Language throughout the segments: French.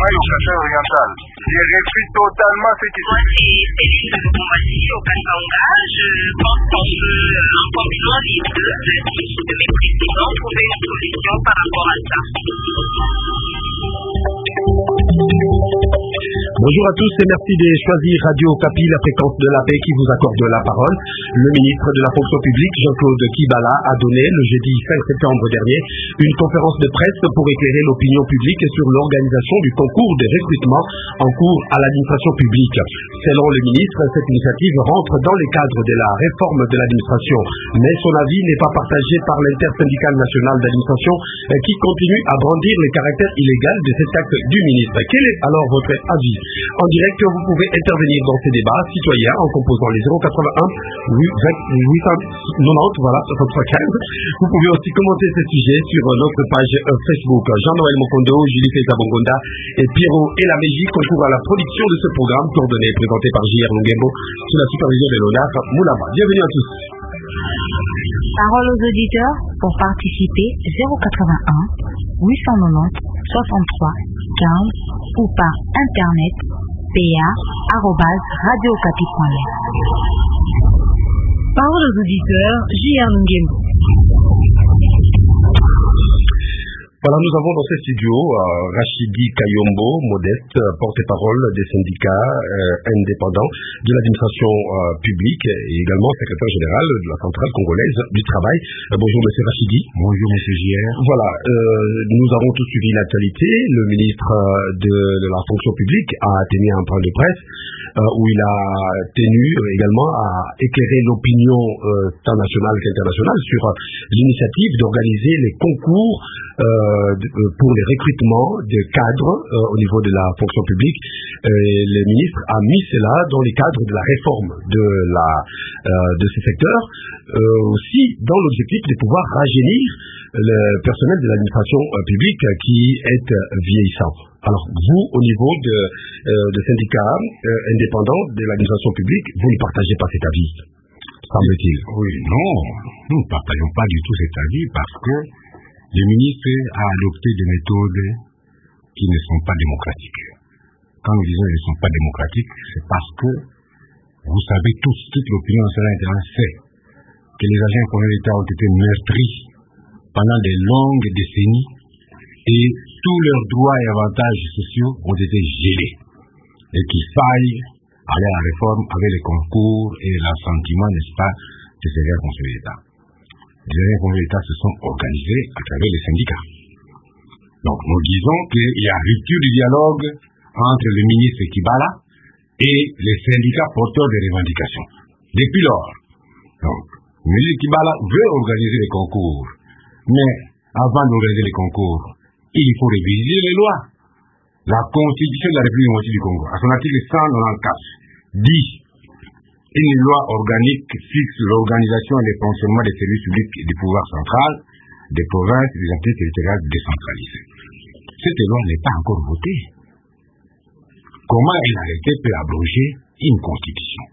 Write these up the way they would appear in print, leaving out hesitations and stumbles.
Maï au Kasai oriental. J'ai repris totalement ce qui se passe. Moi, c'est Céline de Lubumbashi au Katanga. Je pense qu'on peut, en combinant les deux de mes précédents, trouver une solution par rapport à ça. Bonjour à tous et merci de choisir Radio Okapi, la fréquence de la paix qui vous accorde la parole. Le ministre de la fonction publique, Jean-Claude Kibala, a donné le jeudi 5 septembre dernier une conférence de presse pour éclairer l'opinion publique sur l'organisation du concours de recrutement en cours à l'administration publique. Selon le ministre, cette initiative rentre dans le cadre de la réforme de l'administration, mais son avis n'est pas partagé par l'intersyndicale nationale d'administration qui continue à brandir le caractère illégal de cet acte du ministre. Quel est alors votre avis? En direct, vous pouvez intervenir dans ces débats citoyens en composant les 081 890, voilà, 7315. Vous pouvez aussi commenter ce sujet sur notre page Facebook. Jean-Noël Mokondo, Julie Feta Bongonda et Pierrot et la Mégie concourent à la production de ce programme coordonné et présenté par J.R. Longembo sous la supervision de Léonard Moulaba. Bienvenue à tous. Parole aux auditeurs pour participer 081 890 63 15 ou par internet pa@radiocapi.net. Parole aux auditeurs, J.R. Longembo. Voilà, nous avons dans ce studio Rachidi Kayombo, Modeste, porte-parole des syndicats indépendants de l'administration publique et également secrétaire général de la Centrale congolaise du travail. Bonjour monsieur Rachidi. Bonjour monsieur JR. Voilà, nous avons tous suivi l'actualité. Le ministre de la fonction publique a tenu un point de presse où il a tenu également à éclairer l'opinion tant nationale qu'internationale sur l'initiative d'organiser les concours pour les recrutements de cadres au niveau de la fonction publique. Le ministre a mis cela dans les cadres de la réforme de ce secteur, aussi dans l'objectif de pouvoir rajeunir le personnel de l'administration publique qui est vieillissant. Alors vous, au niveau de syndicats indépendants de l'administration publique, vous ne partagez pas cet avis, semble-t-il? Oui, non, nous ne partageons pas du tout cet avis parce que le ministre a adopté des méthodes qui ne sont pas démocratiques. Quand nous disons qu'elles ne sont pas démocratiques, c'est parce que, vous savez tous, toute l'opinion nationale sait que les agents de l'État ont été meurtris pendant de longues décennies et tous leurs droits et avantages sociaux ont été gelés. Et qu'il faille aller à la réforme avec les concours et l'assentiment, n'est-ce pas, de ces agents de l'État. Les agents de l'État se sont organisés à travers les syndicats. Donc nous disons qu'il y a rupture du dialogue entre le ministre Kibala et les syndicats porteurs des revendications. Depuis lors, donc, le ministre Kibala veut organiser les concours, mais avant d'organiser les concours, il faut réviser les lois. La Constitution de la République démocratique du Congo, à son article 194, dit une loi organique fixe l'organisation et le fonctionnement des services publics et du pouvoir central, des provinces et des entités territoriales décentralisées. Cette loi n'est pas encore votée. Comment une arrêté peut abroger une constitution?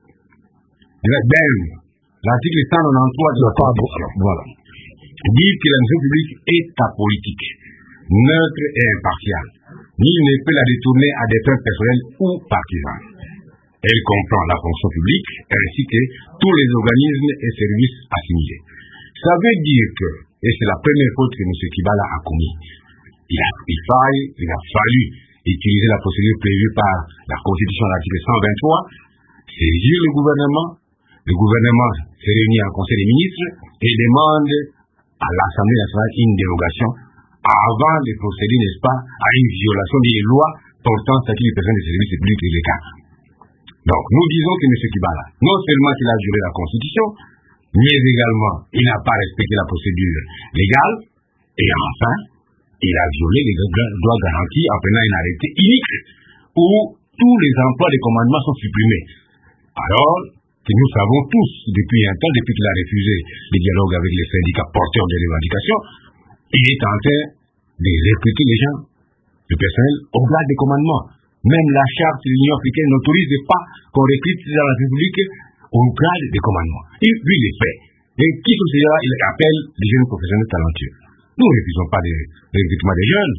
L'article 193 de la Constitution dit que l'administration publique est apolitique, neutre et impartiale. Nul ne peut la détourner à des fins personnelles ou partisanes. Elle comprend la fonction publique ainsi que tous les organismes et services assimilés. Ça veut dire que, et c'est la première faute que M. Kibala a commis, il a fallu utiliser la procédure prévue par la Constitution de l'article 123, saisir le gouvernement se réunit en Conseil des ministres et demande à l'Assemblée nationale une dérogation avant de procéder, n'est-ce pas, à une violation des lois portant statut des personnes des services publics et l'État. Donc, nous disons que M. Kibala, non seulement qu'il a violé la Constitution, mais également, il n'a pas respecté la procédure légale, et enfin, il a violé les droits garantis en prenant une arrêté unique où tous les emplois de commandement sont supprimés. Alors que nous savons tous, depuis un temps, depuis qu'il a refusé le dialogue avec les syndicats porteurs des revendications, il est en train de recruter les gens, le personnel, au grade de commandement. Même la charte de l'Union africaine n'autorise pas qu'on recrute dans la République au grade de commandement. Et lui, il les fait. Et qui sont ces gens-là? Il appelle les jeunes professionnels talentueux. Nous ne refusons pas le recrutement des jeunes.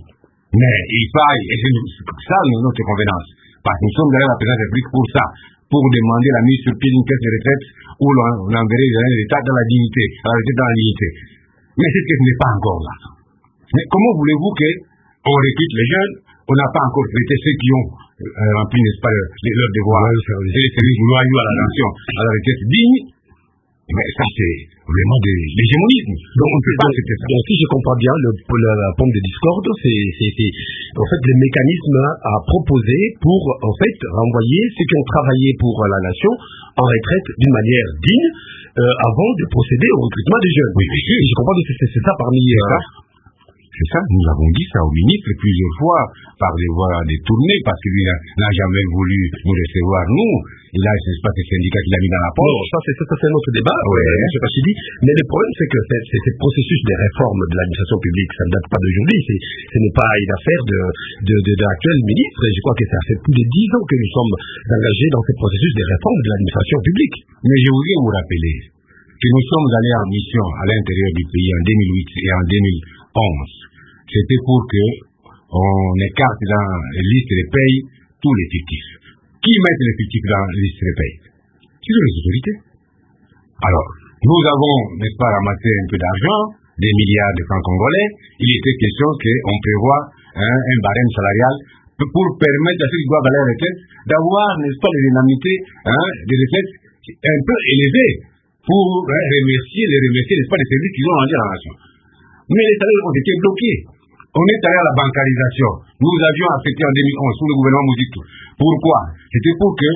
Mais il faille, et c'est ça notre convenance, parce que nous sommes derrière la présidence de la République pour ça, pour demander la mise sur pied d'une caisse de retraite où l'on enverrait les années d'État dans la dignité, la retraite dans la dignité. Mais cette caisse n'est pas encore là. Mais comment voulez-vous qu'on recrute les jeunes? On n'a pas encore traité ceux qui ont rempli, n'est-ce pas, leurs devoirs, et les services loyaux à la nation, à la retraite digne. Mais ça, c'est vraiment de l'hégémonisme. Donc, on ne peut pas accepter ça. Donc, si je comprends bien, la pompe de discorde, c'est en fait les mécanismes à proposer pour, en fait, renvoyer ceux qui ont travaillé pour la nation en retraite d'une manière digne, avant de procéder au recrutement des jeunes. Oui, bien sûr. Je comprends que c'est ça parmi... C'est ça, nous avons dit ça au ministre plusieurs fois, par des voies détournées, parce que lui n'a jamais voulu nous recevoir, nous. Il a, c'est pas ces syndicats qu'il a mis dans la poche. Non, ça c'est un autre débat, je sais pas si dit. Mais le problème, c'est que ce processus de réforme de l'administration publique, ça ne date pas d'aujourd'hui. Ce n'est pas une affaire de l'actuel ministre. Et je crois que ça fait plus de 10 ans que nous sommes engagés dans ce processus de réforme de l'administration publique. Mais je voudrais vous rappeler que nous sommes allés en mission à l'intérieur du pays en 2008 et en 2011. C'était pour que on écarte dans les listes de paye tous les fictifs. Qui met les fictifs dans les listes de paye? Ce sont les autorités. Alors, nous avons, n'est-ce pas, ramassé un peu d'argent, des milliards de francs congolais. Il était question qu'on prévoit un barème salarial pour permettre à ceux qui doivent aller à la retraite d'avoir, n'est-ce pas, des indemnités, des retraites un peu élevées pour remercier, n'est-ce pas, les services qu'ils ont rendus à la nation. Mais les salaires ont été bloqués. On est allé à la bancarisation. Nous avions affecté en 2011 sous le gouvernement Mouzito. Pourquoi? C'était pour que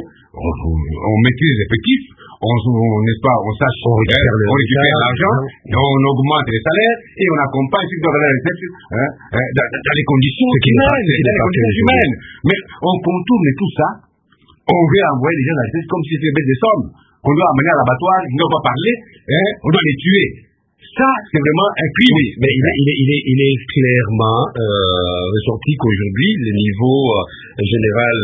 on maîtrise les effectifs, n'est-ce pas, on sache, on récupère l'argent, on augmente les salaires et on accompagne ceux qui doivent aller à la retraite dans les conditions humaines. Mais on contourne tout ça. On veut envoyer les gens à la retraite comme si c'était des bêtes de somme. On doit amener à l'abattoir, ils ne doivent pas parler, on doit les tuer. Ça, c'est vraiment un crime. Oui, mais il est clairement ressorti qu'aujourd'hui, le niveau général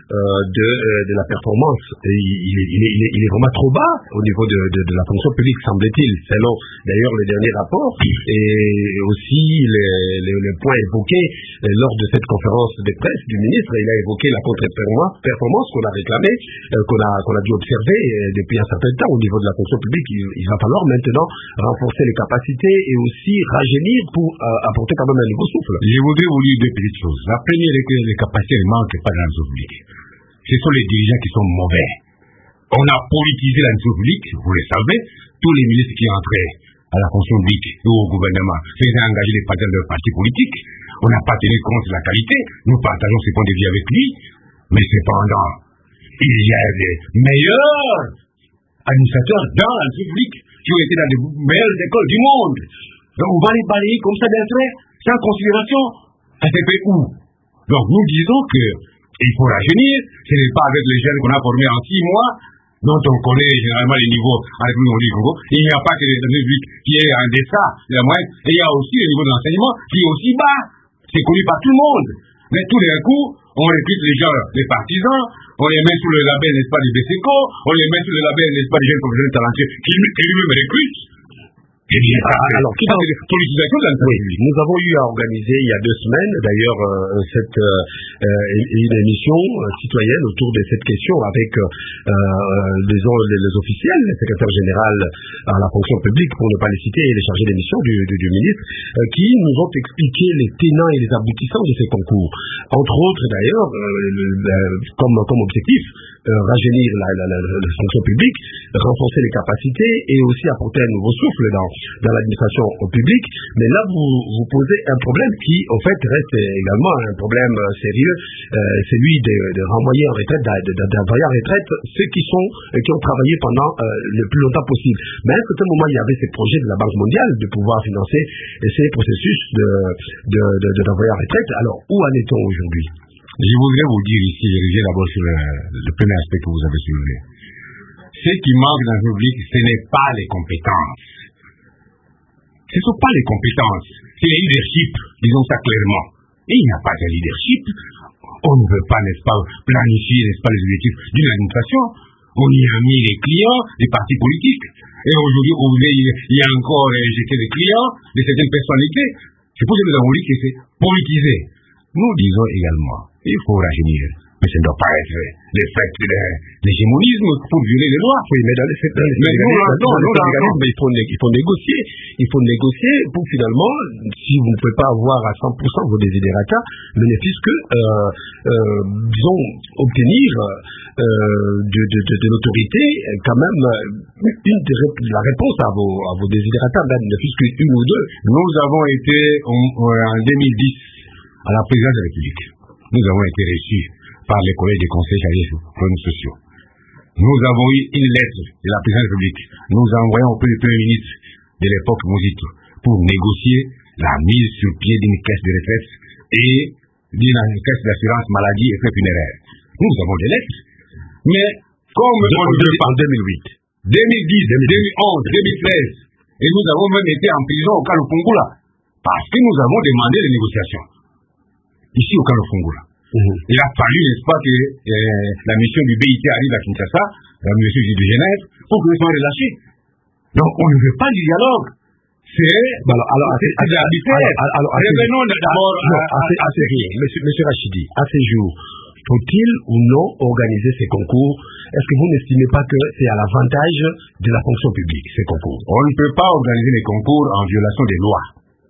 de la performance, il est vraiment trop bas au niveau de la fonction publique, semble-t-il, selon d'ailleurs le dernier rapport, et aussi les points évoqués lors de cette conférence de presse du ministre. Il a évoqué la contre-performance qu'on a réclamée, qu'on a dû observer depuis un certain temps au niveau de la fonction publique. Il va falloir maintenant renforcer les capacités et aussi rajeunir pour apporter quand même un nouveau souffle. Je voudrais vous dire deux petites choses. La première est que les capacités ne manquent pas dans le public. Ce sont les dirigeants qui sont mauvais. On a politisé l'administration publique, vous le savez, tous les ministres qui entraient à la fonction publique ou au gouvernement faisaient engager les partenaires de leur parti politique. On n'a pas tenu compte de la qualité. Nous partageons ces points de vue avec lui. Mais cependant, il y a des meilleurs administrateurs dans l'administration publique qui ont été dans les meilleures écoles du monde. Donc on va les balayer comme ça d'un trait, sans considération. Ça s'est fait où? Donc nous disons que il faut rajeunir. Ce n'est pas avec les jeunes qu'on a formés en 6 mois, dont on connaît généralement les niveaux en République du Congo. Il n'y a pas que les publics qui est en deçà de la moyenne, et il y a aussi le niveau de l'enseignement qui est aussi bas. C'est connu par tout le monde. Mais tout d'un coup, on recrute les gens, les partisans, on les met sous le label, n'est-ce pas, du BCECO, on les met sous le label, n'est-ce pas, des jeunes professionnels talentueux qui lui-même recrutent. Eh bien, alors, oui, nous avons eu à organiser il y a 2 semaines, d'ailleurs, une émission citoyenne autour de cette question avec, les officiels, le secrétaire général à la fonction publique, pour ne pas les citer, et les chargés de mission du ministre, qui nous ont expliqué les tenants et les aboutissants de ces concours. Entre autres, d'ailleurs, comme objectif, rajeunir la fonction publique, renforcer les capacités et aussi apporter un nouveau souffle dans l'administration publique. Mais là, vous posez un problème qui, en fait, reste également un problème sérieux, celui de renvoyer en retraite, d'envoyer en retraite ceux qui ont travaillé pendant le plus longtemps possible. Mais à un certain moment, il y avait ces projets de la Banque mondiale de pouvoir financer ces processus d'envoyer en retraite. Alors, où en est-on aujourd'hui? Je voudrais vous dire ici, je reviens d'abord sur le premier aspect que vous avez soulevé. Ce qui manque dans le public, ce n'est pas les compétences. Ce ne sont pas les compétences, c'est le leadership, disons ça clairement. Et il n'y a pas de leadership. On ne veut pas, n'est-ce pas, planifier, n'est-ce pas, les objectifs d'une administration. On y a mis les clients des partis politiques. Et aujourd'hui, il y a encore injecté des clients de certaines personnalités. C'est pour ça que nous avons dit que c'est politisé. nous disons également, il faut rajeunir. Mais ça ne doit pas être l'effet de l'hégémonisme pour violer les lois. Oui, mais dans le sénégalisme, il faut négocier. Il faut négocier pour finalement, si vous ne pouvez pas avoir à 100% vos désidérata, mais ne fût-ce que, disons, obtenir de l'autorité quand même la réponse à vos désidérata, même ne fût-ce qu'une ou deux. Nous avons été en 2010 à la présidence de la République. Nous avons été reçus par les collèges des conseils chargés des problèmes sociaux. Nous avons eu une lettre de la présidence de la République. Nous envoyons auprès du Premier ministre de l'époque Mozito pour négocier la mise sur pied d'une caisse de retraite et d'une caisse d'assurance maladie et frais funéraires. Nous avons des lettres. Mais comme en 2008, 2010, 2011, 2013, et nous avons même été en prison au Kalofungula parce que nous avons demandé des négociations ici au Kalofungula. Il a fallu, n'est-ce pas, que la mission du BIT arrive à Kinshasa, la mission de Genève, pour que nous soyons relâchés. Donc, on ne veut pas du dialogue. C'est arbitraire. Revenons d'abord à ces jours. Monsieur Rachidi, à ces jours, faut-il ou non organiser ces concours? Est-ce que vous n'estimez pas que c'est à l'avantage de la fonction publique, ces concours? On ne peut pas organiser les concours en violation des lois.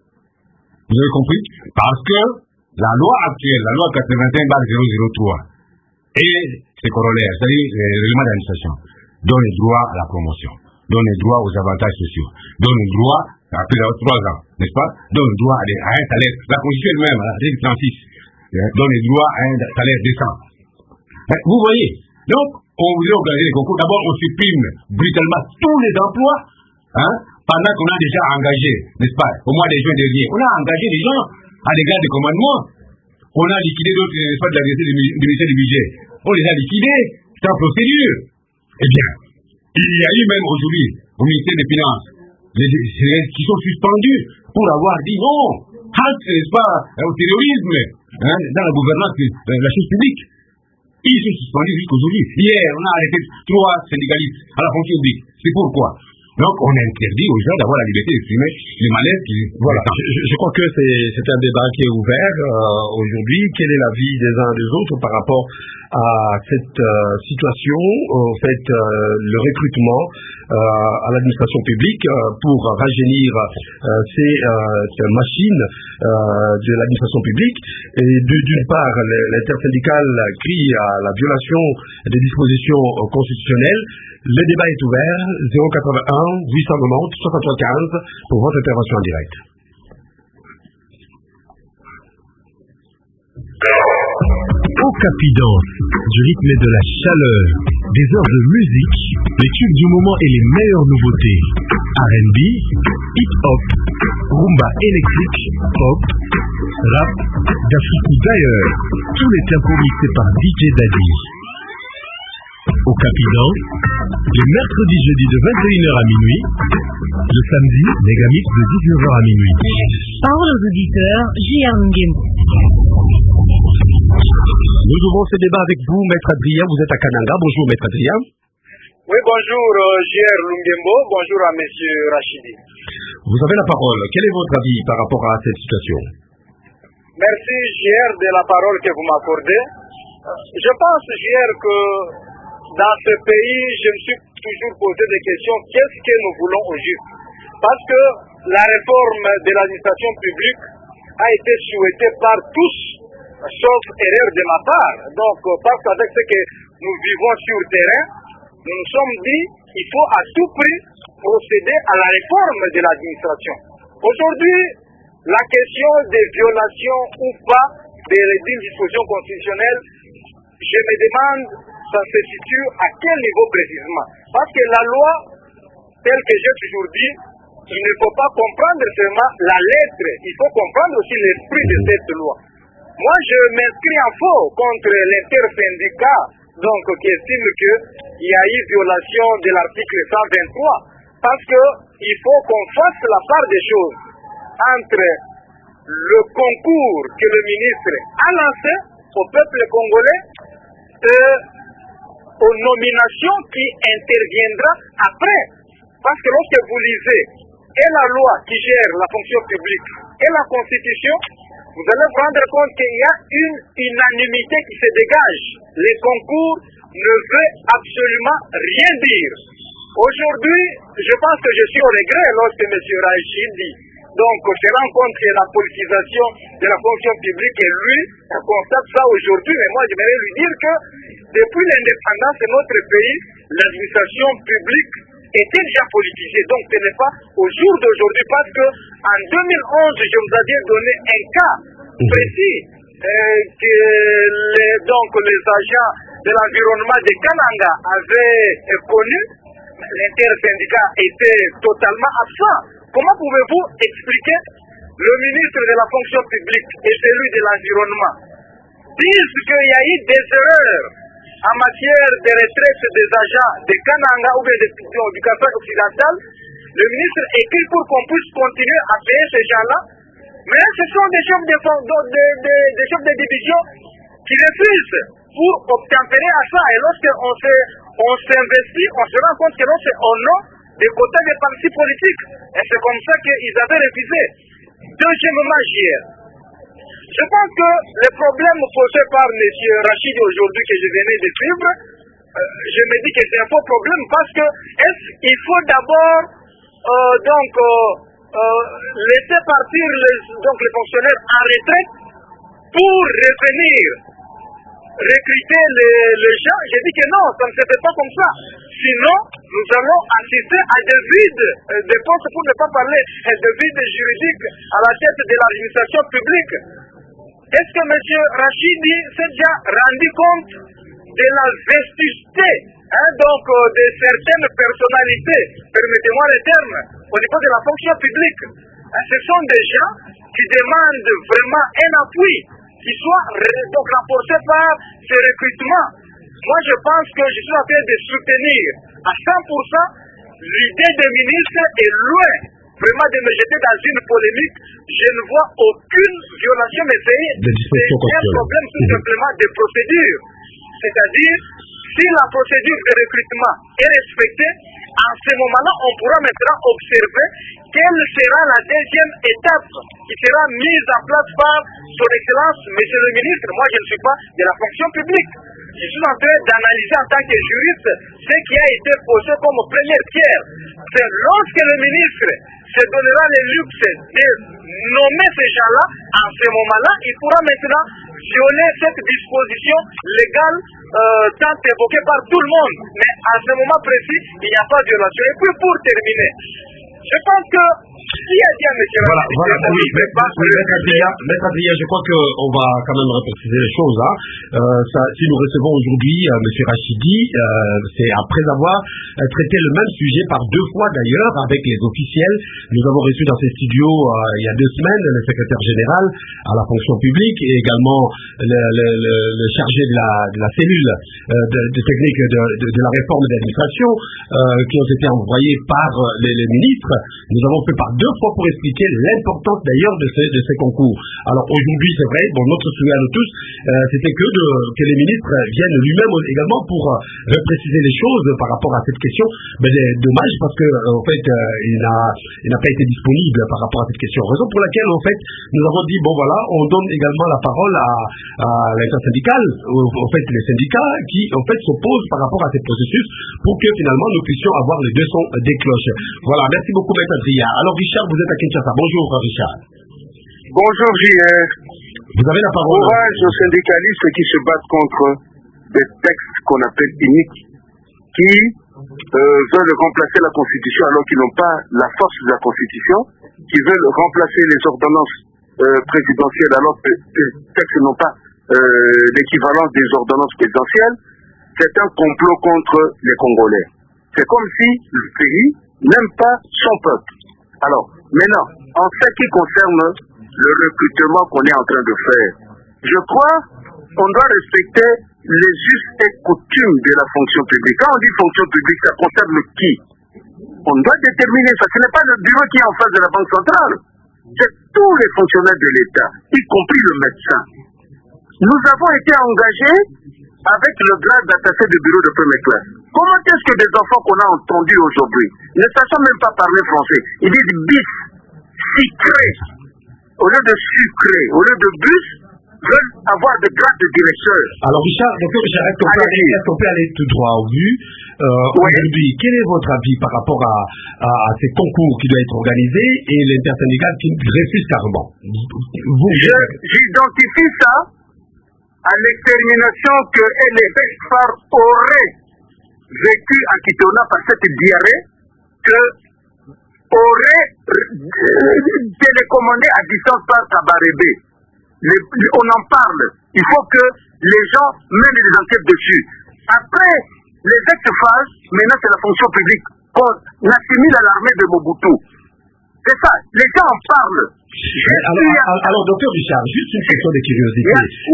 Vous avez compris? Parce que la loi actuelle, la loi 81/003, et ses corollaires, c'est-à-dire les règlements d'administration, donne le droit à la promotion, donne le droit aux avantages sociaux, donne le droit, après 3 ans, n'est-ce pas, donne le droit à un salaire. La Constitution elle-même, l'article 36, donne le droit à un salaire décent. Vous voyez, donc, on voulait organiser les concours. D'abord, on supprime brutalement tous les emplois, pendant qu'on a déjà engagé, n'est-ce pas, au mois de juin dernier, on a engagé des gens à l'égard des commandements. On a liquidé d'autres, n'est-ce pas, de la ministère du budget. On les a liquidés, c'est en procédure. Eh bien, il y a eu même aujourd'hui, au ministère des Finances, qui sont suspendus pour avoir dit non, n'est-ce pas, au terrorisme, dans la gouvernance de la chose publique. Ils sont suspendus jusqu'aujourd'hui. Hier, on a arrêté 3 syndicalistes à la fonction publique. C'est pourquoi? Donc, on interdit aux gens d'avoir la liberté d'exprimer les malaises qui... Voilà, je crois que c'est un débat qui est ouvert aujourd'hui. Quel est l'avis des uns et des autres par rapport à cette situation, au fait, le recrutement à l'administration publique pour rajeunir ces machines de l'administration publique? Et d'une part, l'intersyndicale crie à la violation des dispositions constitutionnelles. Le débat est ouvert, 081 890 7315 pour votre intervention en direct. Au Capidance, du rythme et de la chaleur, des heures de musique, les tubes du moment et les meilleures nouveautés. R&B, hip-hop, rumba électrique, pop, rap, d'Afrique ou d'ailleurs, tous les tempos mixés par DJ Daddy. Au Capidance, les mercredis jeudi de 21h à minuit, le samedi, Megamix de 19h à minuit. Parole aux auditeurs, J.R. Nguembo. Nous ouvrons ce débat avec vous, Maître Adrien. Vous êtes à Kananga. Bonjour, Maître Adrien. Oui, bonjour, J.R. Lungembo. Bonjour à Monsieur Rachidi. Vous avez la parole. Quel est votre avis par rapport à cette situation? Merci, J.R., de la parole que vous m'accordez. Je pense, J.R., que dans ce pays, je me suis toujours posé des questions. Qu'est-ce que nous voulons au juste? Parce que la réforme de l'administration publique a été souhaitée par tous, sauf erreur de ma part. Donc, parce qu'avec ce que nous vivons sur le terrain, nous nous sommes dit qu'il faut à tout prix procéder à la réforme de l'administration. Aujourd'hui, la question des violations ou pas des dispositions constitutionnelles, je me demande, ça se situe à quel niveau précisément? Parce que la loi, telle que j'ai toujours dit, il ne faut pas comprendre seulement la lettre, il faut comprendre aussi l'esprit de cette loi. Moi, je m'inscris en faux contre l'intersyndicat, donc qui estime qu'il y a eu violation de l'article 123, parce qu'il faut qu'on fasse la part des choses entre le concours que le ministre a lancé au peuple congolais et aux nominations qui interviendra après. Parce que lorsque vous lisez et la loi qui gère la fonction publique et la Constitution, vous allez vous rendre compte qu'il y a une unanimité qui se dégage. Les concours ne veulent absolument rien dire. Aujourd'hui, je pense que je suis au regret lorsque M. Rachid dit. Donc, se rend compte que la politisation de la fonction publique, et lui, constate ça aujourd'hui. Mais moi, j'aimerais lui dire que depuis l'indépendance de notre pays, l'administration publique était déjà politisée. Donc, ce n'est pas au jour d'aujourd'hui, parce que en 2011, je vous avais donné un cas précis que les agents de l'environnement de Kananga avaient connu. L'intersyndicat était totalement absent. Comment pouvez-vous expliquer le ministre de la fonction publique et celui de l'environnement disent qu'il y a eu des erreurs en matière de retraite des agents de Kananga ou bien du Kassai occidental? Le ministre écrit pour qu'on puisse continuer à payer ces gens-là, mais ce sont des chefs de division qui refusent pour obtempérer à ça. Et lorsqu'on s'investit, on se rend compte que non, c'est au nom des quotas des partis politiques. Et c'est comme ça qu'ils avaient refusé. Deuxièmement, je pense que le problème posé par M. Rachid aujourd'hui que je venais de suivre, je me dis que c'est un faux problème parce que il faut d'abord laisser partir les fonctionnaires en retraite pour revenir recruter les gens. J'ai dit que non, ça ne se fait pas comme ça. Sinon, nous allons assister à des vides de postes, pour ne pas parler de vides juridiques à la tête de l'administration publique. Est-ce que M. Rachidi s'est déjà rendu compte de la vestusté de certaines personnalités, permettez-moi le terme, au niveau de la fonction publique? Ce sont des gens qui demandent vraiment un appui qui soit renforcé par ces recrutements. Moi, je pense que je suis en train de soutenir à 100% l'idée des ministres est loin vraiment de me jeter dans une polémique. Je ne vois aucune violation, mais c'est un problème tout simplement de procédure. C'est-à-dire, si la procédure de recrutement est respectée, en ce moment-là, on pourra maintenant observer quelle sera la deuxième étape qui sera mise en place par son Excellence, Monsieur le Ministre. Moi, je ne suis pas de la fonction publique. Je suis en train d'analyser en tant que juriste ce qui a été posé comme première pierre. C'est lorsque le ministre se donnera le luxe de nommer ces gens-là, en ce moment-là, il pourra maintenant violer cette disposition légale tant évoquée par tout le monde. Mais à ce moment précis, il n'y a pas de violation. Et puis pour terminer, je pense que qui a dit à M. Maître Adrien, je crois qu'on va quand même repréciser les choses. Si nous recevons aujourd'hui M. Rachidi, c'est après avoir traité le même sujet par deux fois d'ailleurs avec les officiels. Nous avons reçu dans ces studios il y a 2 semaines le secrétaire général à la fonction publique et également le chargé de la cellule de technique de la réforme de l'administration qui ont été envoyés par les ministres. Nous avons fait par 2 fois pour expliquer l'importance d'ailleurs de ces concours. Alors aujourd'hui, c'est vrai, notre souhait à nous tous, c'était que les ministres viennent lui-même également pour préciser les choses par rapport à cette question. Mais c'est dommage parce que en fait, il n'a pas été disponible par rapport à cette question. Raison pour laquelle en fait, nous avons dit on donne également la parole à l'intersyndicale, en fait les syndicats qui en fait s'opposent par rapport à ces processus pour que finalement nous puissions avoir les 2 sons des cloches. Voilà, merci beaucoup Maître Adrien. Alors Richard, vous êtes à Kinshasa. Bonjour Richard. Bonjour JR. Vous avez la parole. Courage aux syndicalistes qui se battent contre des textes qu'on appelle iniques, qui veulent remplacer la Constitution alors qu'ils n'ont pas la force de la Constitution, qui veulent remplacer les ordonnances présidentielles alors que les textes n'ont pas l'équivalence des ordonnances présidentielles. C'est un complot contre les Congolais. C'est comme si le pays n'aime pas son peuple. Alors, maintenant, en ce qui concerne le recrutement qu'on est en train de faire, je crois qu'on doit respecter les us et coutumes de la fonction publique. Quand on dit fonction publique, ça concerne qui? On doit déterminer ça. Ce n'est pas le bureau qui est en face de la Banque centrale. C'est tous les fonctionnaires de l'État, y compris le médecin. Nous avons été engagés avec le grade d'attaché de bureau de première classe. Comment est-ce que des enfants qu'on a entendus aujourd'hui, ne sachant même pas parler français, ils disent bis, secret, au lieu de sucré, au lieu de bus, veulent avoir des grades de directeur. Alors Richard, est-ce qu'on peut aller tout droit au but aujourd'hui? Quel est votre avis par rapport à ces concours qui doivent être organisés et l'intersyndical qui refuse carrément? J'identifie ça à l'extermination que LFR aurait vécu à Kitona par cette diarrhée, que aurait télécommandé à distance par Tabarebé. On en parle. Il faut que les gens mènent des enquêtes dessus. Après les ex-phases, maintenant c'est la fonction publique qu'on assimile à l'armée de Mobutu. C'est ça, les gens en parlent. Alors, docteur Richard, juste une question de curiosité.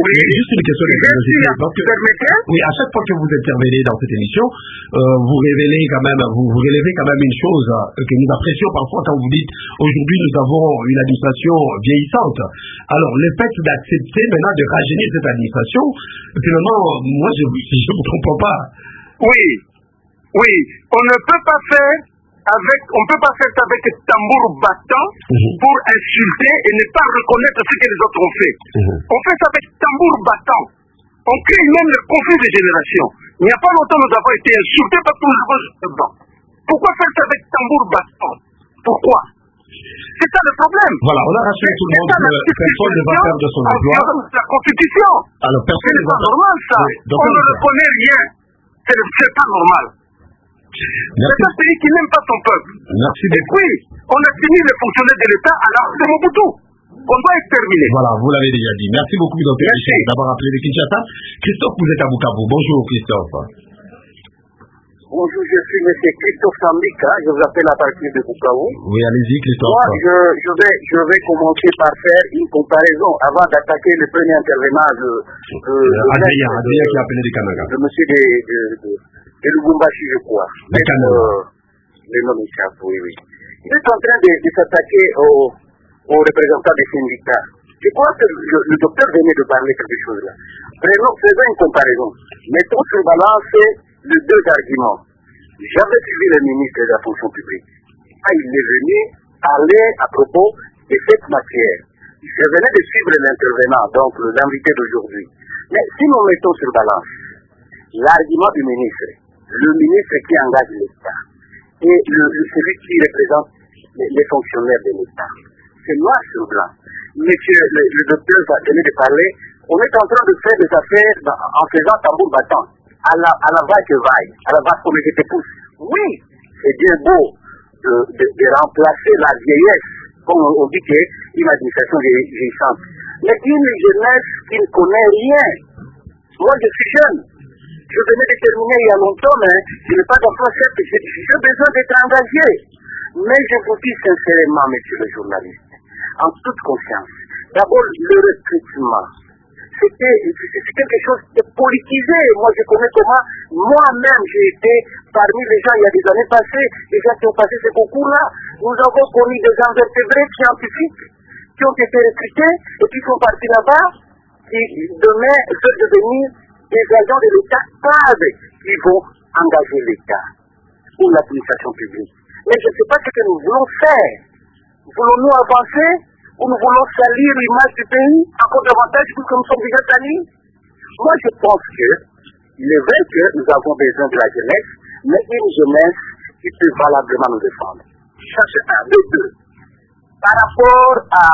Oui, à chaque fois que vous intervenez dans cette émission, vous relevez quand même une chose que nous apprécions parfois quand vous dites aujourd'hui nous avons une administration vieillissante. Alors, le fait d'accepter maintenant de rajeunir cette administration, finalement, moi je ne me trompe pas. Oui, on ne peut pas faire ça avec tambour battant pour insulter et ne pas reconnaître ce que les autres ont fait. On fait ça avec tambour battant. On crée même le conflit de génération. Il n'y a pas longtemps, nous avons été insultés par tous les gens. Pourquoi faire ça avec tambour battant? Pourquoi? C'est ça le problème. Voilà, on a rassuré tout le monde que personne ne va perdre son emploi. La Constitution. Alors, personne n'est pas normal, ça. On ne reconnaît rien. C'est pas normal. C'est un pays qui n'aime pas son peuple. Merci beaucoup. Oui, on a fini les fonctionnaires de l'État à l'arme de Mobutu. On doit exterminer. Voilà, vous l'avez déjà dit. Merci beaucoup, docteur Richard, d'avoir appelé de Kinshasa. Christophe, vous êtes à Bukavu. Bonjour, Christophe. Bonjour, je suis M. Christophe Sambika. Je vous appelle à partir de Bukavu. Oui, allez-y, Christophe. Moi, je vais commencer par faire une comparaison avant d'attaquer le premier intervenant de Adrien qui a appelé de Kananga. De monsieur de Lubumbashi, je crois. Le nom m'échappe, oui. Il est en train de s'attaquer aux représentants des syndicats. Je crois que le docteur venait de parler quelque chose là. Faisons une comparaison. Mettons sur balance les deux arguments. J'avais suivi le ministre de la fonction publique. Il est venu parler à propos de cette matière. Je venais de suivre l'intervenant, donc l'invité d'aujourd'hui. Mais si nous mettons sur balance l'argument du ministre, le ministre qui engage l'État et celui qui représente les fonctionnaires de l'État, c'est noir sur blanc. Monsieur le docteur venait de parler, on est en train de faire des affaires en faisant tambour battant, à la vaille, à la vache comme je te pousse. Oui, c'est bien beau de remplacer la vieillesse, comme on dit qu'une administration vieillissante. Mais une jeunesse qui ne connaît rien. Moi, je suis jeune. Je venais de terminer il y a longtemps, mais je n'ai pas d'emploi, certes, j'ai besoin d'être engagé. Mais je vous dis sincèrement, monsieur le journaliste, en toute conscience, d'abord le recrutement, c'est quelque chose de politisé. Moi, je connais comment, moi-même, j'ai été parmi les gens, il y a des années passées, les gens qui ont passé ce concours-là, nous avons connu des invertébrés scientifiques qui ont été recrutés et qui sont partis là-bas, qui demain veulent devenir des agents de l'État cadres qui vont engager l'État ou l'administration publique. Mais je ne sais pas ce que nous voulons faire. Voulons-nous avancer ou nous voulons salir l'image du pays encore davantage puisque nous sommes déjà salis? Moi, je pense que il est vrai que nous avons besoin de la jeunesse, mais une jeunesse qui peut valablement nous défendre. Ça, c'est un. De deux. Par rapport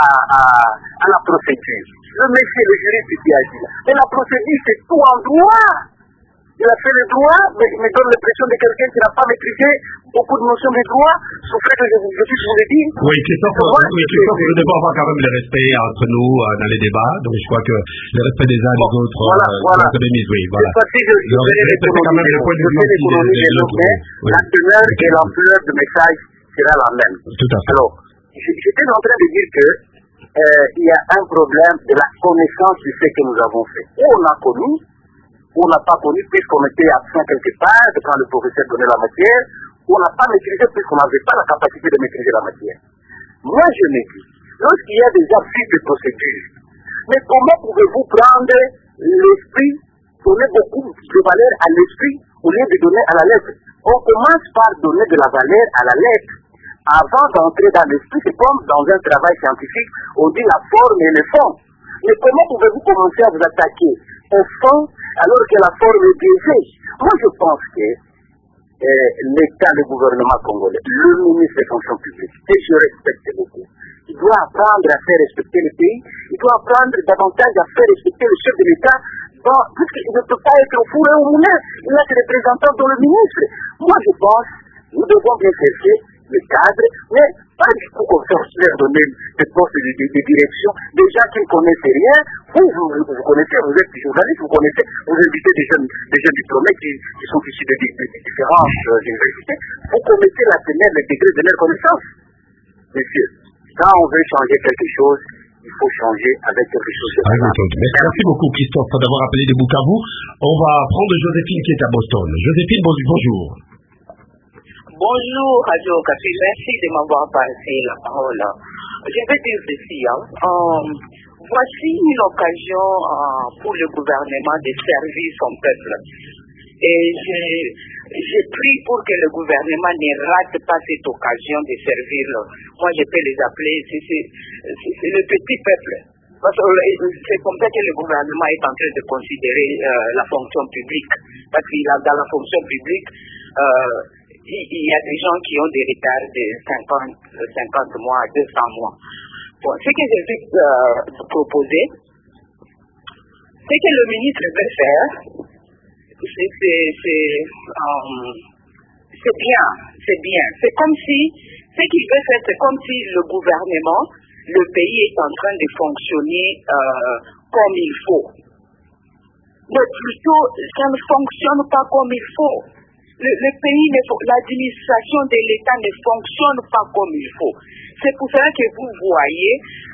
à la procédure, le monsieur, le juriste qui agit là. Mais la procédure, c'est tout en droit. Il a fait le droit, mais il me donne l'impression de quelqu'un qui n'a pas maîtrisé beaucoup de notions de droit, sauf que je puisse vous le dire. Oui, Christophe, nous devons avoir quand même le respect entre nous dans les débats, donc je crois que le respect des uns et des autres, voilà. Oui, voilà. Je respecte quand même le point de vue de l'autre, la teneur et l'ampleur du message sera la même. Tout à fait. Alors, j'étais en train de dire que il y a un problème de la connaissance de ce que nous avons fait. Ou on a connu, ou on n'a pas connu puisqu'on était absent quelque part quand le professeur donnait la matière, ou on n'a pas maîtrisé puisqu'on n'avait pas la capacité de maîtriser la matière. Moi, je me dis, lorsqu'il y a des abus de procédure, mais comment pouvez-vous prendre l'esprit, donner beaucoup de valeur à l'esprit au lieu de donner à la lettre? On commence par donner de la valeur à la lettre. avant d'entrer dans l'esprit, c'est comme dans un travail scientifique, on dit la forme et le fond. Mais comment pouvez-vous commencer à vous attaquer au fond alors que la forme est biaisée? Moi, je pense que l'État, le gouvernement congolais, le ministre des fonctions publiques, que je respecte beaucoup, il doit apprendre à faire respecter le pays, il doit apprendre davantage à faire respecter le chef de l'État, puisqu'il ne peut pas être au four et au moulin, il a ses représentants dans le ministre. Moi, je pense, nous devons bien chercher le cadre, mais pas du tout qu'on leur donner des postes de direction, des gens qui ne connaissent rien. Vous connaissez, vous êtes journaliste, vous connaissez, vous invitez des jeunes diplômés qui sont issus de différentes universités. Vous connaissez la teneur, le degré de leur connaissance. Messieurs, quand on veut changer quelque chose, il faut changer avec quelque chose de Merci beaucoup Christophe d'avoir appelé des Bukavu. On va prendre Joséphine qui est à Boston. Joséphine, bonjour. Bonjour Radio Okapi, merci de m'avoir passé la parole. Je vais dire ceci, voici une occasion pour le gouvernement de servir son peuple. Et je prie pour que le gouvernement ne rate pas cette occasion de servir. Moi, je peux les appeler, c'est le petit peuple. Parce que c'est comme ça que le gouvernement est en train de considérer la fonction publique. Parce qu'il a dans la fonction publique, il y a des gens qui ont des retards de 50 mois, 200 mois. Bon, ce que je vais proposer, c'est que le ministre veut faire, c'est bien. C'est comme si, ce qu'il veut faire, c'est comme si le gouvernement, le pays est en train de fonctionner comme il faut. Mais plutôt, ça ne fonctionne pas comme il faut. Le pays, l'administration de l'État ne fonctionne pas comme il faut. C'est pour cela que vous voyez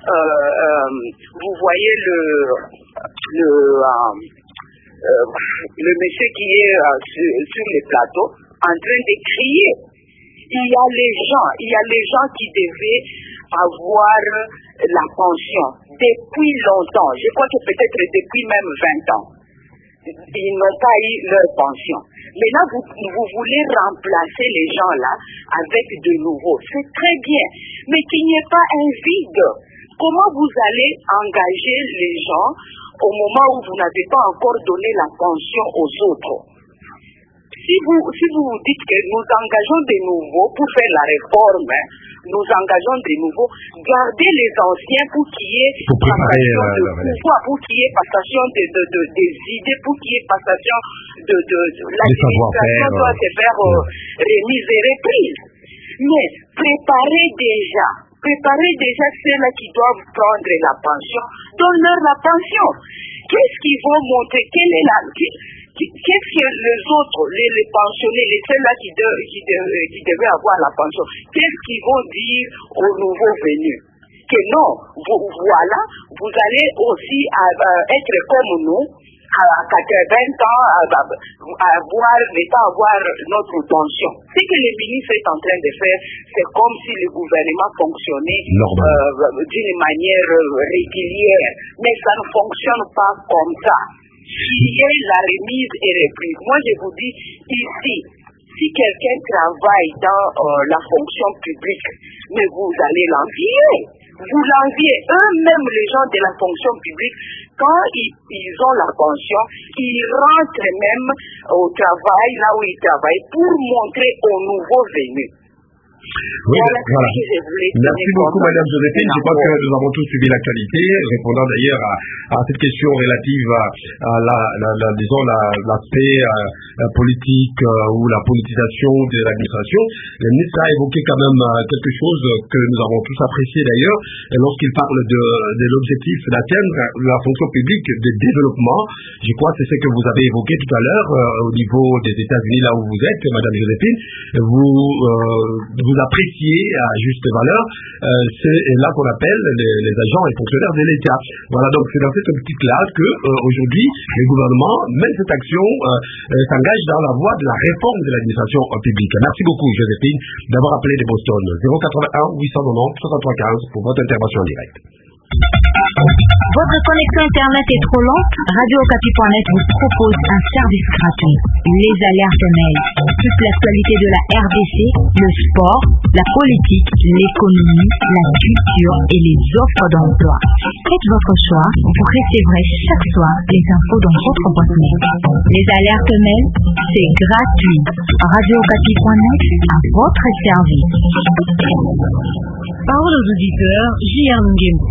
le monsieur qui est sur le plateau en train de crier. Il y a les gens qui devaient avoir la pension depuis longtemps. Je crois que peut-être depuis même 20 ans. Ils n'ont pas eu leur pension. Mais là, vous voulez remplacer les gens là avec de nouveaux. C'est très bien. Mais qu'il n'y ait pas un vide. Comment vous allez engager les gens au moment où vous n'avez pas encore donné la pension aux autres? Si vous dites que nous engageons de nouveau pour faire la réforme, nous engageons de nouveau, gardez les anciens pour qu'il y ait passation de pouvoir, pour qu'il y ait passation des idées, pour qu'il y ait passation de l'administration doit se faire remise et reprise. Mais préparez déjà ceux-là qui doivent prendre la pension, donne-leur la pension. Qu'est-ce qu'ils vont montrer? Qu'est-ce que les autres, les pensionnés, ceux-là qui devaient avoir la pension, qu'est-ce qu'ils vont dire aux nouveaux venus? Que non, voilà, vous allez aussi être comme nous, à 80 ans, ne pas avoir notre pension. Ce que le ministre est en train de faire, c'est comme si le gouvernement fonctionnait d'une manière régulière. Mais ça ne fonctionne pas comme ça. Il y a la remise et reprise. Moi, je vous dis ici, si quelqu'un travaille dans la fonction publique, mais vous allez l'envier. Vous l'enviez. Eux-mêmes, les gens de la fonction publique, quand ils ont la pension, ils rentrent même au travail, là où ils travaillent, pour montrer aux nouveaux venus. Oui, voilà. Merci beaucoup, Madame Joséphine. Je crois que nous avons tous suivi l'actualité, répondant d'ailleurs à cette question relative à l'aspect politique ou la politisation de l'administration. Le ministre a évoqué quand même quelque chose que nous avons tous apprécié d'ailleurs, lorsqu'il parle de l'objectif d'atteindre la fonction publique de développement. Je crois que c'est ce que vous avez évoqué tout à l'heure au niveau des États-Unis, là où vous êtes, Madame Joséphine. Vous appréciez à juste valeur, c'est là qu'on appelle les agents et fonctionnaires de l'État. Voilà, donc c'est dans cette optique-là que aujourd'hui, le gouvernement mène cette action, s'engage dans la voie de la réforme de l'administration publique. Merci beaucoup, Joséphine, d'avoir appelé de Boston. 081 890 6315 pour votre intervention en direct. Votre connexion Internet est trop lente? Radio-Okapi.net vous propose un service gratuit. Les alertes mail. Toute l'actualité de la RDC, le sport, la politique, l'économie, la culture et les offres d'emploi. Faites votre choix, vous recevrez chaque soir les infos dans votre boîte mail. Les alertes mail, c'est gratuit. Radio-Okapi.net à votre service. Parole aux auditeurs, J.R. Nguembo.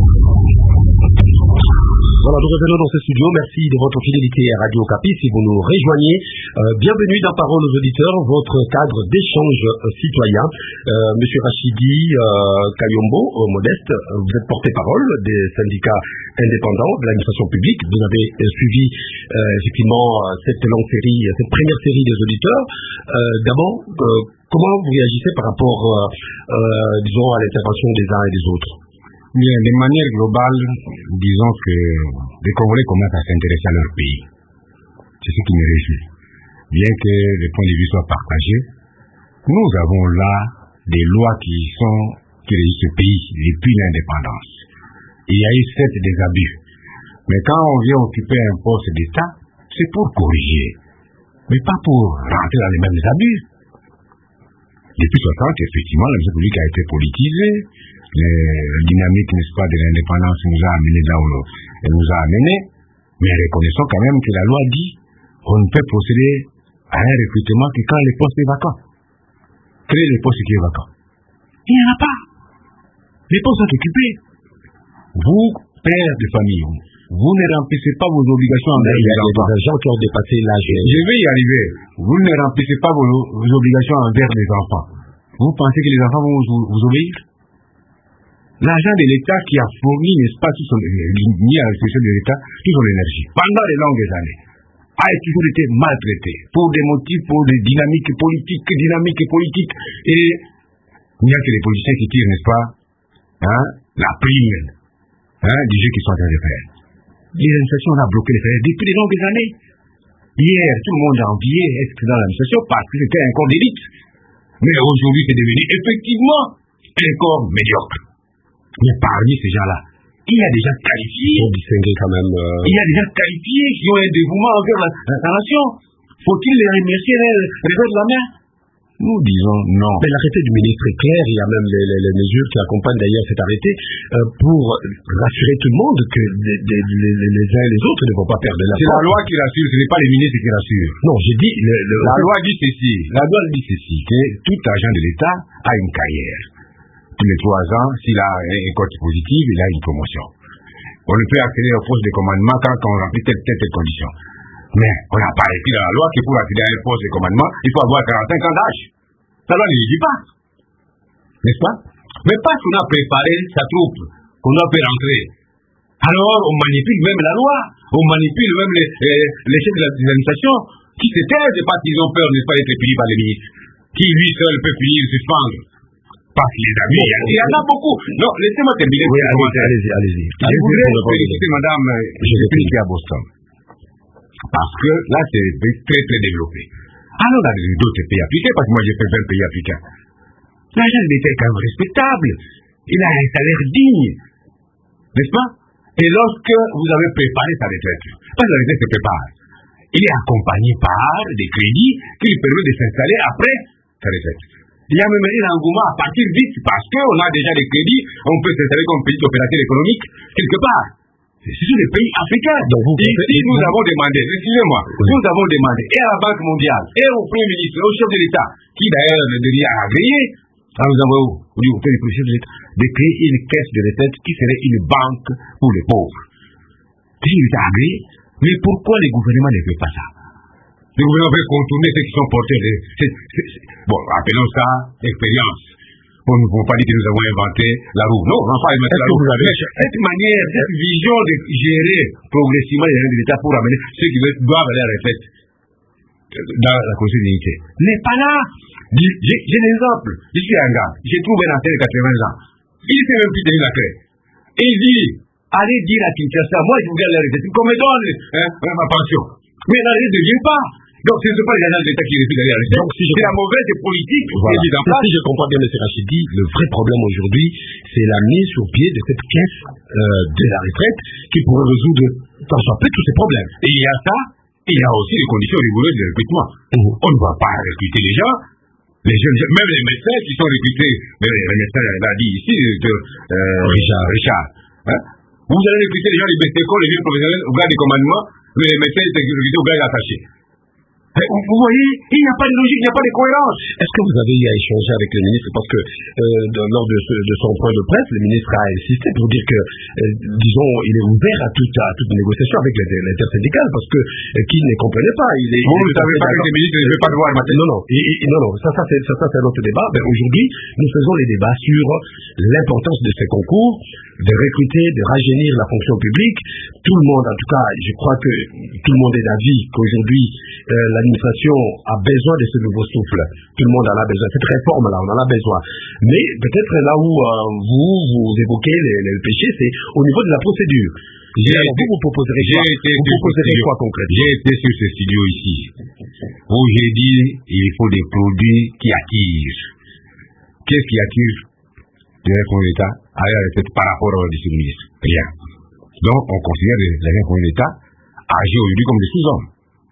Voilà, nous revenons dans ce studio. Merci de votre fidélité à Radio Okapi. Si vous nous rejoignez, bienvenue dans Parole aux auditeurs, votre cadre d'échange citoyen. Monsieur Rachidi Kayombo, Modeste, vous êtes porte-parole des syndicats indépendants de l'administration publique. Vous avez suivi effectivement cette longue série, cette première série des auditeurs. D'abord, comment vous réagissez par rapport, disons, à l'intervention des uns et des autres? Bien, de manière globale, disons que les Congolais commencent à s'intéresser à leur pays. C'est ce qui me réjouit. Bien que les points de vue soient partagés, nous avons là des lois qui régissent ce pays depuis l'indépendance. Il y a eu certes des abus. Mais quand on vient occuper un poste d'État, c'est pour corriger, mais pas pour rentrer dans les mêmes abus. Depuis 60, effectivement, la République a été politisée. La dynamique, n'est-ce pas, de l'indépendance nous a amené là où elle nous a amené, mais reconnaissons quand même que la loi dit on ne peut procéder à un recrutement que quand les postes sont vacants. Quel est le poste qui est vacant? Il n'y en a pas. Les postes sont occupés. Vous, père de famille, vous ne remplissez pas vos obligations envers les enfants. Il y a des agents qui ont dépassé l'âge. Je vais y arriver. Vous ne remplissez pas vos obligations envers les enfants. Vous pensez que les enfants vont vous obéir? L'agent de l'État qui a fourni, n'est-ce pas, mis à la disposition de l'État toute son énergie pendant de longues années a toujours été maltraité pour des motifs, pour des dynamiques politiques. Et il n'y a que les politiciens qui tirent, n'est-ce pas, la prime des jeux qui sont en train de faire. Les administrations ont bloqué les salaires depuis de longues années. Hier, tout le monde a envié être dans l'administration parce que c'était un corps d'élite. Mais aujourd'hui, c'est devenu effectivement un corps médiocre. Mais parmi ces gens-là, il y a des gens qualifiés. On distingue quand même. Il y a des gens qualifiés qui ont un dévouement envers la nation. Faut-il les remercier, les de la main? Nous disons non. Mais l'arrêté du ministre est clair. Il y a même les mesures qui accompagnent d'ailleurs cet arrêté pour rassurer tout le monde que les uns et les autres ne vont pas perdre la foi. C'est la loi qui rassure, ce n'est pas les ministres qui rassurent. Non, j'ai dit... La loi dit ceci. La loi dit ceci, que tout agent de l'État a une carrière. Tous les 3 ans, s'il a un code positif, il a une promotion. On ne peut accéder au poste de commandement quand on remplit telle condition. Mais on n'a pas écrit dans la loi que pour accéder à un poste de commandement, il faut avoir 45 ans d'âge. La loi ne le dit pas. N'est-ce pas? Mais parce qu'on a préparé sa troupe, qu'on doit faire rentrer. Alors, on manipule même la loi. On manipule même les chefs de l'administration qui se taisent parce qu'ils ont peur, n'est-ce pas, d'être punis par les ministres. Qui, lui seul, peut punir, suspendre. Parce qu'il les a mis. Il y en a beaucoup. Non, laissez-moi terminer. Oui, allez-y. Je voudrais féliciter madame Joséphine qui est à Boston. Parce que là, c'est très, très développé. Alors, dans d'autres pays africains, parce que moi, j'ai fait 20 pays africains, l'agent de l'État est quand même respectable. Il a un salaire digne. N'est-ce pas? Et lorsque vous avez préparé sa retraite, parce que la retraite se prépare, il est accompagné par des crédits qui lui permettent de s'installer après sa retraite. Il y a même un engouement à partir vite parce qu'on a déjà des crédits, on peut s'installer comme petit opérateur économique quelque part. Ce sont des pays africains. Donc ici, nous avons demandé, excusez-moi, nous avons demandé et à la Banque mondiale, et au Premier ministre, au chef de l'État, qui d'ailleurs le devient agréé, nous avons dit au Premier ministre de l'État, de créer une caisse de retraite qui serait une banque pour les pauvres. Il est agréé, mais pourquoi les gouvernements ne font pas ça? Les gouvernements veulent contourner ceux qui sont portés. Bon, appelons ça expérience. On ne peut pas dire que nous avons inventé la roue. Non, on n'a pas inventé la roue. Cette manière, cette vision de gérer progressivement les gens de l'État pour amener ceux qui doivent aller à la retraite dans la constitutionnalité n'est pas là. J'ai des exemples. Je suis un gars, j'ai trouvé un ancien de 80 ans. Il ne fait même plus tenir la clé. Et il dit, allez dire à Kinshasa, moi je vous garde la retraite, qu'on me donne ma pension. Mais la retraite ne vient pas. Donc, ce ne sont pas les agents de l'État qui refusent d'aller à la retraite. C'est la mauvaise politique qui est mise en place. Si je comprends bien, M. Rachidi, le vrai problème aujourd'hui, c'est la mise sur pied de cette caisse de la retraite qui pourrait résoudre tant soit peu tous ces problèmes. Et il y a ça, il y a aussi les conditions rigoureuses de recrutement. On ne va pas recruter les gens. Les jeunes, même les médecins qui sont recrutés, mais le médecin l'a dit ici, Richard. Hein? Vous allez recruter les gens des BSTECO, les jeunes professionnels, au grade des commandements, mais les médecins sont recrutés au grade attaché. Vous voyez, il n'y a pas de logique, il n'y a pas de cohérence. Est-ce que vous avez eu à échanger avec le ministre? Parce que lors de son point de presse, le ministre a insisté pour dire que, disons, il est ouvert à toute négociation avec l'intersyndicale, parce que qui ne comprenait pas. Vous ne savez pas que le ministre ne veut pas le voir matin. Non, ça c'est un autre débat. Mais aujourd'hui, nous faisons les débats sur l'importance de ces concours, de recruter, de rajeunir la fonction publique. Tout le monde, en tout cas, je crois que tout le monde est d'avis qu'aujourd'hui, l'administration a besoin de ce nouveau souffle. Tout le monde en a besoin. Cette réforme-là, on en a besoin. Mais peut-être là où vous évoquez les péchés, c'est au niveau de la procédure. Vous proposerez quoi concrètement? J'ai été sur ce studio ici, où j'ai dit il faut des produits qui attirent. Qu'est-ce qui attire l'État à la retraite par rapport au ministre? Rien. Donc, on considère les l'État agir aujourd'hui comme des sous-hommes.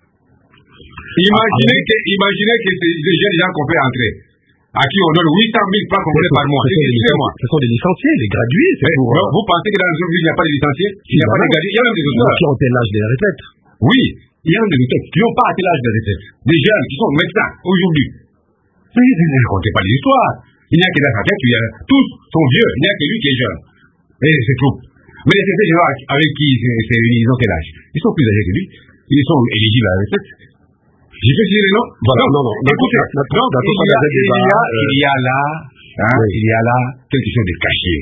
Imaginez que ces jeunes gens qu'on fait entrer, à qui on donne 800 000 francs complets par mois. Ce sont des licenciés, des gradués. Vous pensez que dans les autres villes, il n'y a pas de licenciés? Il n'y a pas de gradués, il y a même des auteurs. Qui ont atteint l'âge de la retraite. Oui, il y a même des auteurs qui n'ont pas atteint l'âge de la retraite. Des jeunes qui sont médecins aujourd'hui. Mais je ne racontez pas les histoires. Il n'y a que dans sa tête, tous sont vieux, il n'y a que lui qui est jeune. Et c'est tout. Mais ces gens avec qui ils ont quel âge? Ils sont plus âgés que lui. Ils sont éligibles à la retraite. J'ai fait signer les noms. Voilà, non. Écoutez, il y a là quelque chose de caché.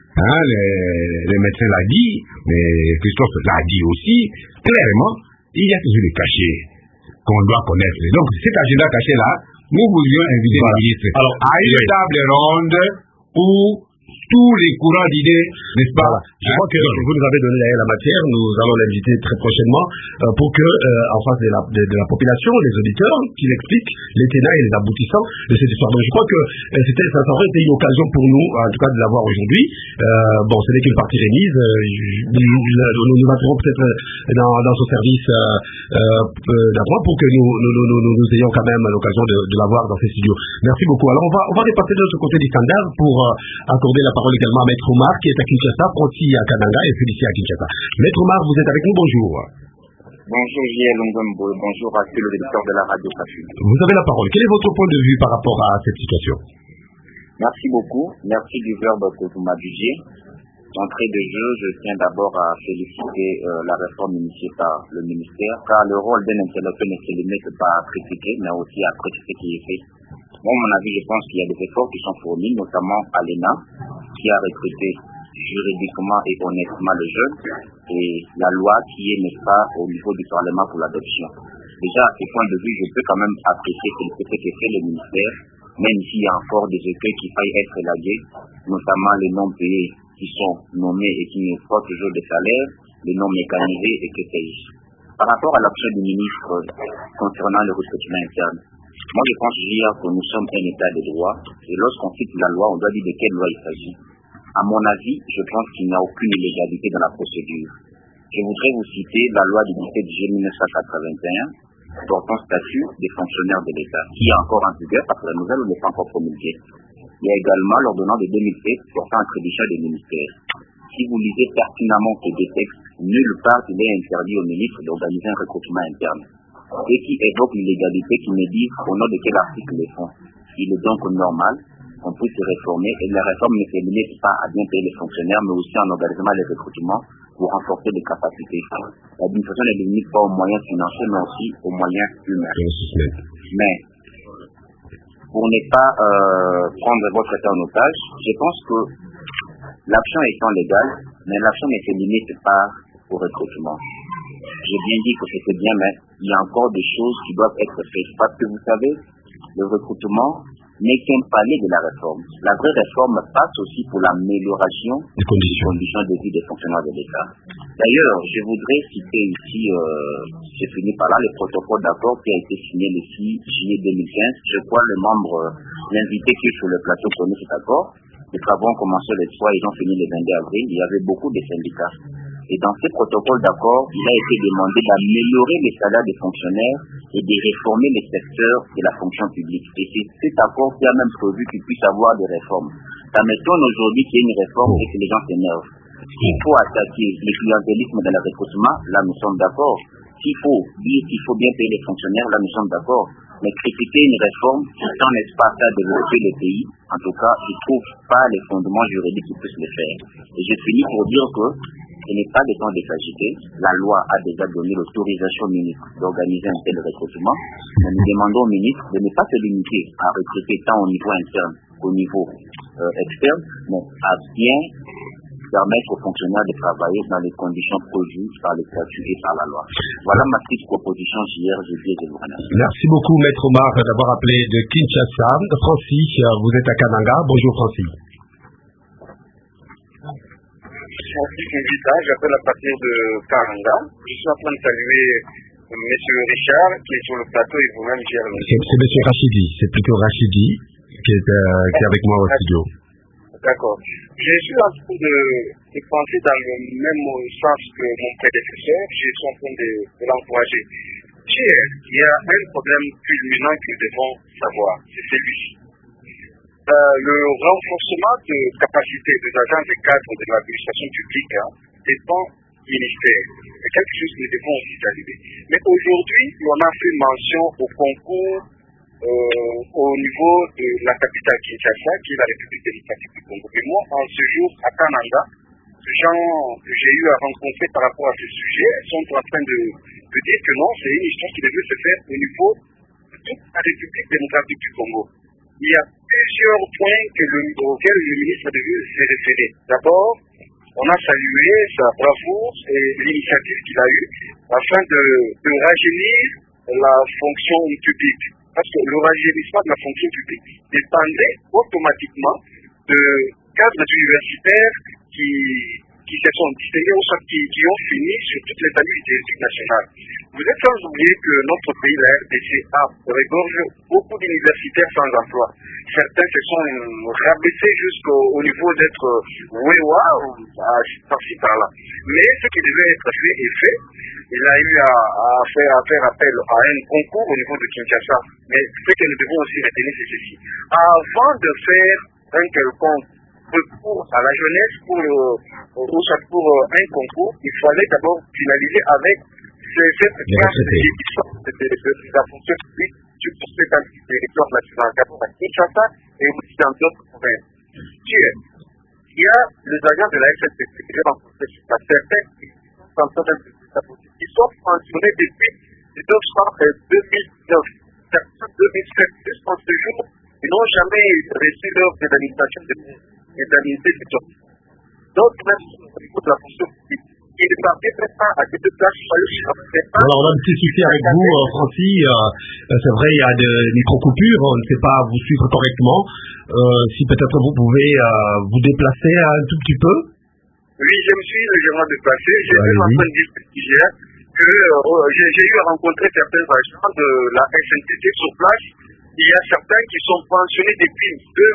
Le médecin l'a dit, mais Christophe l'a dit aussi, clairement, il y a toujours des cachets qu'on doit connaître. Donc, cet agenda caché-là, nous voulions inviter le ministre à une table ronde où tous les courants d'idées, n'est-ce pas? Je crois que vous nous avez donné la matière, nous allons l'inviter très prochainement pour que, en face de la population, les auditeurs, qu'il explique les tenants et les aboutissants de cette histoire. Donc je crois que ça aurait été une occasion pour nous, en tout cas, de l'avoir aujourd'hui. Bon, ce n'est qu'une partie remise. Nous attendrons peut-être dans ce service d'appoint pour que nous ayons quand même l'occasion de l'avoir dans ces studios. Merci beaucoup. Alors on va repartir de l'autre côté du standard pour accorder la parole également à Maître Omar, qui est à Kinshasa, Proti à Kananga et Félicie à Kinshasa. Maître Omar, vous êtes avec nous, bonjour. Bonjour J.L. Longombo, bonjour à tous les éditeurs de la radio Kafi. Vous avez la parole. Quel est votre point de vue par rapport à cette situation? Merci beaucoup, merci du verbe que vous m'abusez. D'entrée de jeu, je tiens d'abord à féliciter la réforme initiée par le ministère, car le rôle d'un intellectuel ne se limite pas à critiquer, mais aussi à apprécier ce qui est fait. Bon, à mon avis, je pense qu'il y a des efforts qui sont fournis, notamment à l'ENA, qui a recruté juridiquement et honnêtement le jeune, et la loi qui est, n'est-ce pas, au niveau du Parlement pour l'adoption. Déjà, à ce point de vue, je peux quand même apprécier ce que fait le ministère, même s'il y a encore des écueils qui faillent être élagués, notamment les non payés qui sont nommés et qui ne font toujours des salaires, les non mécanisés et que sais-je. Par rapport à l'action du ministre concernant le recrutement interne, moi je pense que nous sommes un état de droit et lorsqu'on cite la loi, on doit dire de quelle loi il s'agit. À mon avis, je pense qu'il n'y a aucune illégalité dans la procédure. Je voudrais vous citer la loi du 17 juillet 1981 portant statut des fonctionnaires de l'État, qui est encore en vigueur parce que la nouvelle n'est pas encore promulguée. Il y a également l'ordonnance de 2007 portant attribution des ministères. Si vous lisez pertinemment ces deux textes, nulle part il est interdit au ministre d'organiser un recrutement interne. Et qui évoque l'illégalité qui me dit au nom de quel article les font. Il est donc normal qu'on puisse se réformer et la réforme ne se limite pas à bien payer les fonctionnaires, mais aussi en organisant les recrutements pour renforcer les capacités. L'administration ne limite pas aux moyens financiers, mais aussi aux moyens humains. Mais pour ne pas prendre votre état en otage, je pense que l'action étant légale, mais l'action ne se limite pas au recrutement. J'ai bien dit que c'était bien, mais il y a encore des choses qui doivent être faites. Parce que vous savez, le recrutement, n'est qu'un palier de la réforme. La vraie réforme passe aussi pour l'amélioration des conditions de vie des fonctionnaires de l'État. D'ailleurs, je voudrais citer ici, j'ai fini par là, le protocole d'accord qui a été signé le 6 juillet 2015. Je crois les membres, l'invité qui est sur le plateau connaît cet accord. Les travaux ont commencé le 3 et ils ont fini le 22 avril. Il y avait beaucoup de syndicats. Et dans ces protocoles d'accord, il a été demandé d'améliorer les salaires des fonctionnaires et de réformer les secteurs de la fonction publique. Et c'est cet accord qui a même prévu qu'il puisse avoir des réformes. Ça m'étonne aujourd'hui qu'il y ait une réforme et que les gens s'énervent. S'il faut attaquer le clientélisme dans le recrutement, là nous sommes d'accord. S'il faut dire qu'il faut bien payer les fonctionnaires, là nous sommes d'accord. Mais critiquer une réforme sans espace à développer le pays, en tout cas, je ne trouve pas les fondements juridiques qui puissent le faire. Et je finis pour dire que ce n'est pas le temps de s'agiter. La loi a déjà donné l'autorisation au ministre d'organiser un tel recrutement. Mais nous demandons au ministre de ne pas se limiter à recruter tant au niveau interne qu'au niveau externe, mais à bien permettre aux fonctionnaires de travailler dans les conditions prévues par les statuts et par la loi. Voilà ma petite proposition hier, je vous remercie. Merci beaucoup, Maître Omar, d'avoir appelé de Kinshasa. Francis, vous êtes à Kananga. Bonjour, Francis. Francis Mbita, j'appelle à partir de Kananga. Je suis en train de saluer M. Richard, qui est sur le plateau, et vous-même, Gérald. C'est M. Rachidi, c'est plutôt Rachidi qui est avec moi au studio. D'accord. Je suis en train de penser dans le même sens que mon prédécesseur. Je suis en train de l'encourager. Il y a un problème culminant que nous devons savoir, c'est celui-ci. Le renforcement de capacité des agents et cadres de l'administration publique dépend du ministère. C'est quelque chose que nous devons aussi saluer. Mais aujourd'hui, on a fait mention au concours au niveau de la capitale Kinshasa, qui est la République démocratique du Congo. Et moi, en ce jour, à Kananga, les gens que j'ai eu à rencontrer par rapport à ce sujet sont en train de dire que non, c'est une histoire qui devait se faire au niveau de toute la République démocratique du Congo. Il y a plusieurs points auxquels le ministre devait se référer. D'abord, on a salué sa bravoure et l'initiative qu'il a eue afin de rajeunir la fonction publique. Parce que le rajeunissement de la fonction publique dépendait automatiquement de cadres universitaires qui se sont distingués ou qui ont fini sur toutes les années du territoire national. Vous êtes sans oublier que notre pays, la RDC, regorge beaucoup d'universitaires sans emploi. Certains se sont rabaissés jusqu'au niveau d'être wewa par-ci par-là. Mais ce qui devait être fait est fait. Il a eu à faire appel à un concours au niveau de Kinshasa. Mais ce que nous devons aussi retenir, c'est ceci. Avant de faire un quelconque recours à la jeunesse pour un concours, il fallait d'abord finaliser avec cette classe de la fonction publique sur tout le territoire national, d'abord à Kinshasa et aussi dans d'autres provinces. Il y a les agents de la FSPC qui ont rencontré certains qui sont en train de ils sont pensionnés depuis 2009, 2007, jusqu'en ce jour, ils n'ont jamais reçu leur indemnisation d'indemnité de job. D'autres même au niveau de la fonction publique. Ils ne parviennent pas à des deux places. Alors on a un petit souci avec vous, Francis. C'est vrai, il y a des micro-coupures, on ne sait pas vous suivre correctement. Si peut-être vous pouvez vous déplacer un tout petit peu. Oui, je me suis légèrement déplacé. J'ai même en train de dire hier que j'ai eu à rencontrer certains agents de la SNTT sur place. Il y a certains qui sont pensionnés depuis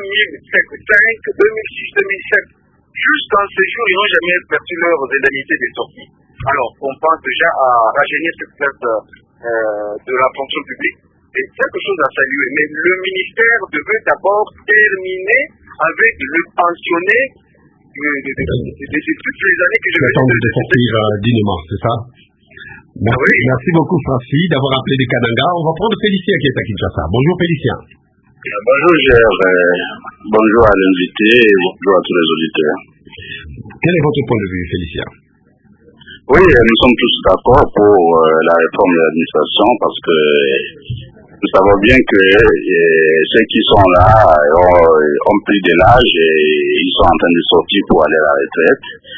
2006, 2007. Jusqu'en ce jour, ils n'ont jamais perçu leurs indemnités de sortie. Alors, on pense déjà à rajeunir cette classe de la fonction publique. C'est quelque chose à saluer. Mais le ministère devait d'abord terminer avec le pensionné de toutes les années que je vais de sortir dignement, c'est ça? Merci beaucoup, Francis, d'avoir appelé des Kananga. On va prendre Félicien qui est à Kinshasa. Bonjour, Félicien. Bonjour, bonjour à l'invité et bonjour à tous les auditeurs. Quel est votre point de vue, Félicien? Oui, nous sommes tous d'accord pour la réforme de l'administration parce que nous savons bien que ceux qui sont là ont pris de l'âge et ils sont en train de sortir pour aller à la retraite.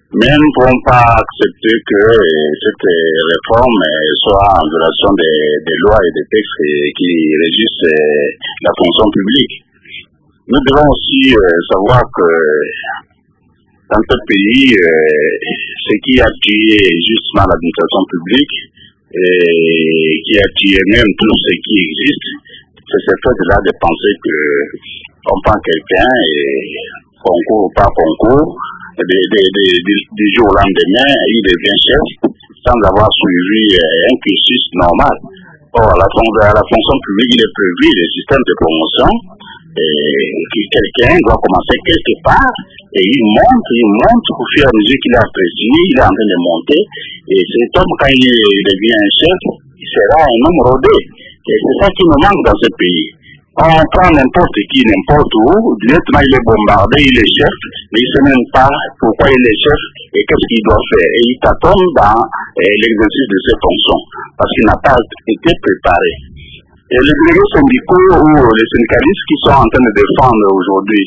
Mais nous ne pouvons pas accepter que cette réforme soit en violation des lois et des textes qui régissent la fonction publique. Nous devons aussi savoir que dans ce pays, ce qui a tué justement l'administration publique et qui a tué même tout ce qui existe, c'est ce fait-là de penser qu'on prend quelqu'un et concours ou pas concours, du jour au lendemain, il devient chef sans avoir suivi un cursus normal. Or, à la fonction publique, il est prévu le système de promotion et quelqu'un doit commencer quelque part et il monte au fur et à mesure qu'il a apprécié, il est en train de monter et cet homme, quand il devient un chef, il sera un homme rodé. Et c'est ça qui nous manque dans ce pays. On prend n'importe qui, n'importe où, directement il est bombardé, il est chef, mais il ne sait même pas pourquoi il est chef et qu'est-ce qu'il doit faire. Et il tâtonne dans l'exercice de ses fonctions, parce qu'il n'a pas été préparé. Et les délégués syndicaux ou les syndicalistes qui sont en train de défendre aujourd'hui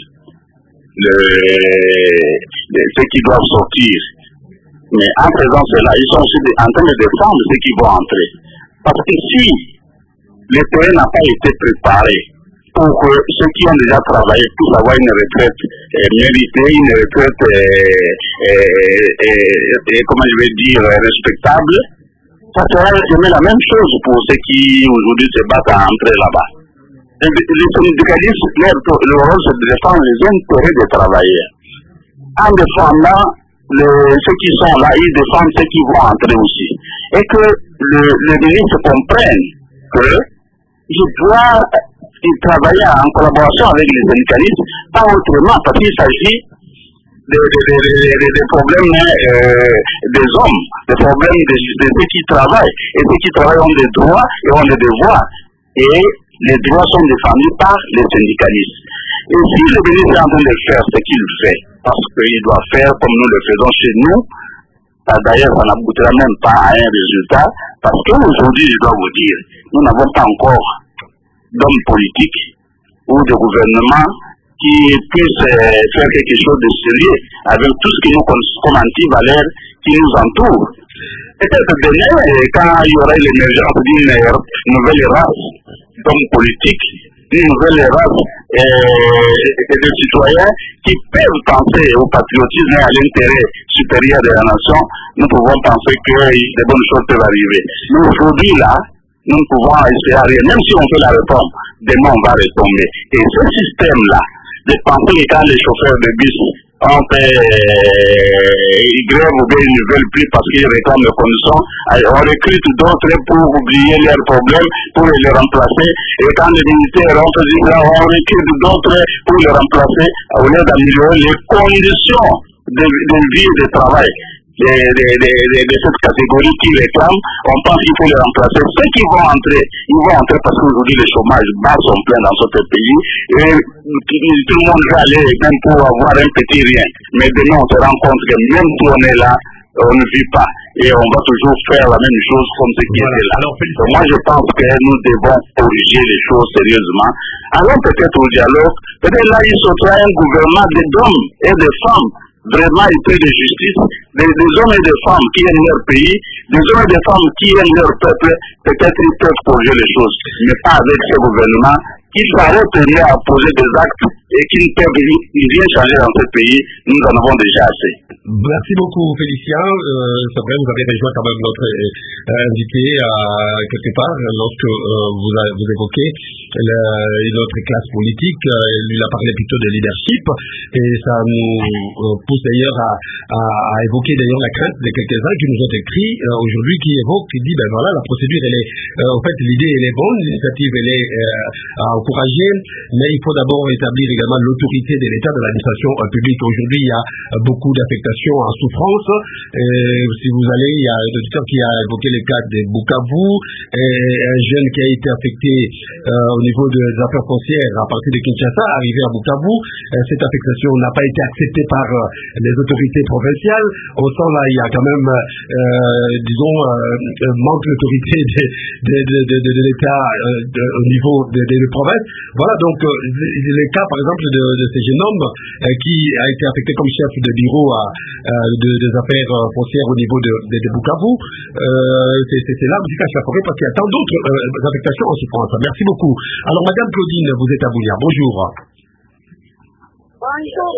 ceux qui doivent sortir, mais en faisant cela, ils sont aussi en train de défendre ceux qui vont entrer. Parce que si le terrain n'a pas été préparé pour que ceux qui ont déjà travaillé puissent avoir une retraite méritée, une retraite, comment je vais dire, respectable, ça sera jamais la même chose pour ceux qui aujourd'hui se battent à entrer là-bas. Les syndicalistes, leur rôle c'est de défendre les intérêts des travailleurs. En défendant ceux qui sont là, ils défendent ceux qui vont entrer aussi. Et que le ministre comprenne que je dois travailler en collaboration avec les syndicalistes, pas autrement, parce qu'il s'agit des problèmes des hommes, des problèmes de ceux qui travaillent. Et ceux qui travaillent ont des droits et ont des devoirs. Et les droits sont défendus par les syndicalistes. Et si le ministre est en train de faire ce qu'il fait, parce qu'il doit faire comme nous le faisons chez nous, d'ailleurs ça n'aboutira même pas à un résultat, parce qu'aujourd'hui, je dois vous dire, nous n'avons pas encore d'hommes politiques ou de gouvernement qui puissent faire quelque chose de sérieux avec tout ce que nous comme anti-valeurs qui nous entoure. Peut-être demain, quand il y aura l'émergence d'une nouvelle race d'hommes politiques, une nouvelle race de citoyens qui peuvent penser au patriotisme et à l'intérêt supérieur de la nation, nous pouvons penser que de bonnes choses peuvent arriver. Mais aujourd'hui, là, nous ne pouvons espérer rien. Même si on fait la réforme, demain on va retomber. Et ce système-là, de penser que quand les chauffeurs de bus ont fait grève ou bien ils ne veulent plus parce qu'ils réclament les conditions, on recrute d'autres pour oublier leurs problèmes, pour les remplacer. Et quand les militaires ont fait ça, on recrute d'autres pour les remplacer au lieu d'améliorer les conditions de vie et de travail de cette catégorie qui réclament. On pense qu'il faut les remplacer. Ceux qui vont entrer, ils vont entrer parce qu'aujourd'hui le chômage bas sont pleins dans ce pays et tout le monde va aller même pour avoir un petit rien. Mais demain on se rend compte que même si on est là, on ne vit pas et on va toujours faire la même chose comme ce qui est là. Alors, moi je pense que nous devons corriger les choses sérieusement. Alors peut-être au dialogue, peut-être là il sera un gouvernement d'hommes et de femmes vraiment épris de justice, des hommes et des femmes qui aiment leur pays, des hommes et des femmes qui aiment leur peuple. Peut-être ils peuvent corriger les choses, mais pas avec ce gouvernement qui s'arrête à poser des actes et qui ne peuvent rien changer dans ce pays. Nous en avons déjà assez. Merci beaucoup Félicien. C'est vrai, vous avez rejoint quand même notre invité quelque part lorsque vous évoquez notre classe politique. Il a parlé plutôt de leadership et ça nous pousse d'ailleurs à évoquer d'ailleurs la crainte de quelques-uns qui nous ont écrit aujourd'hui, qui évoquent, qui dit ben voilà, la procédure elle est en fait l'idée elle est bonne, l'initiative elle est à encourager, mais il faut d'abord établir également l'autorité de l'État de l'administration publique. Aujourd'hui il y a beaucoup d'affectations en souffrance. Si vous allez, il y a un auditeur qui a évoqué le cas de Bukavu, un jeune qui a été affecté au au niveau des affaires foncières à partir de Kinshasa, arrivé à Bukavu. Cette affectation n'a pas été acceptée par les autorités provinciales. On sent là, il y a quand même, manque d'autorité de l'État au niveau des provinces. Voilà, donc le cas, par exemple, de ce jeune homme qui a été affecté comme chef de bureau des affaires foncières au niveau de Bukavu. C'est là où je la forêt parce qu'il y a tant d'autres affectations en souffrance. Merci beaucoup. Alors, Madame Claudine, vous êtes à Boulia. Bonjour. Bonjour.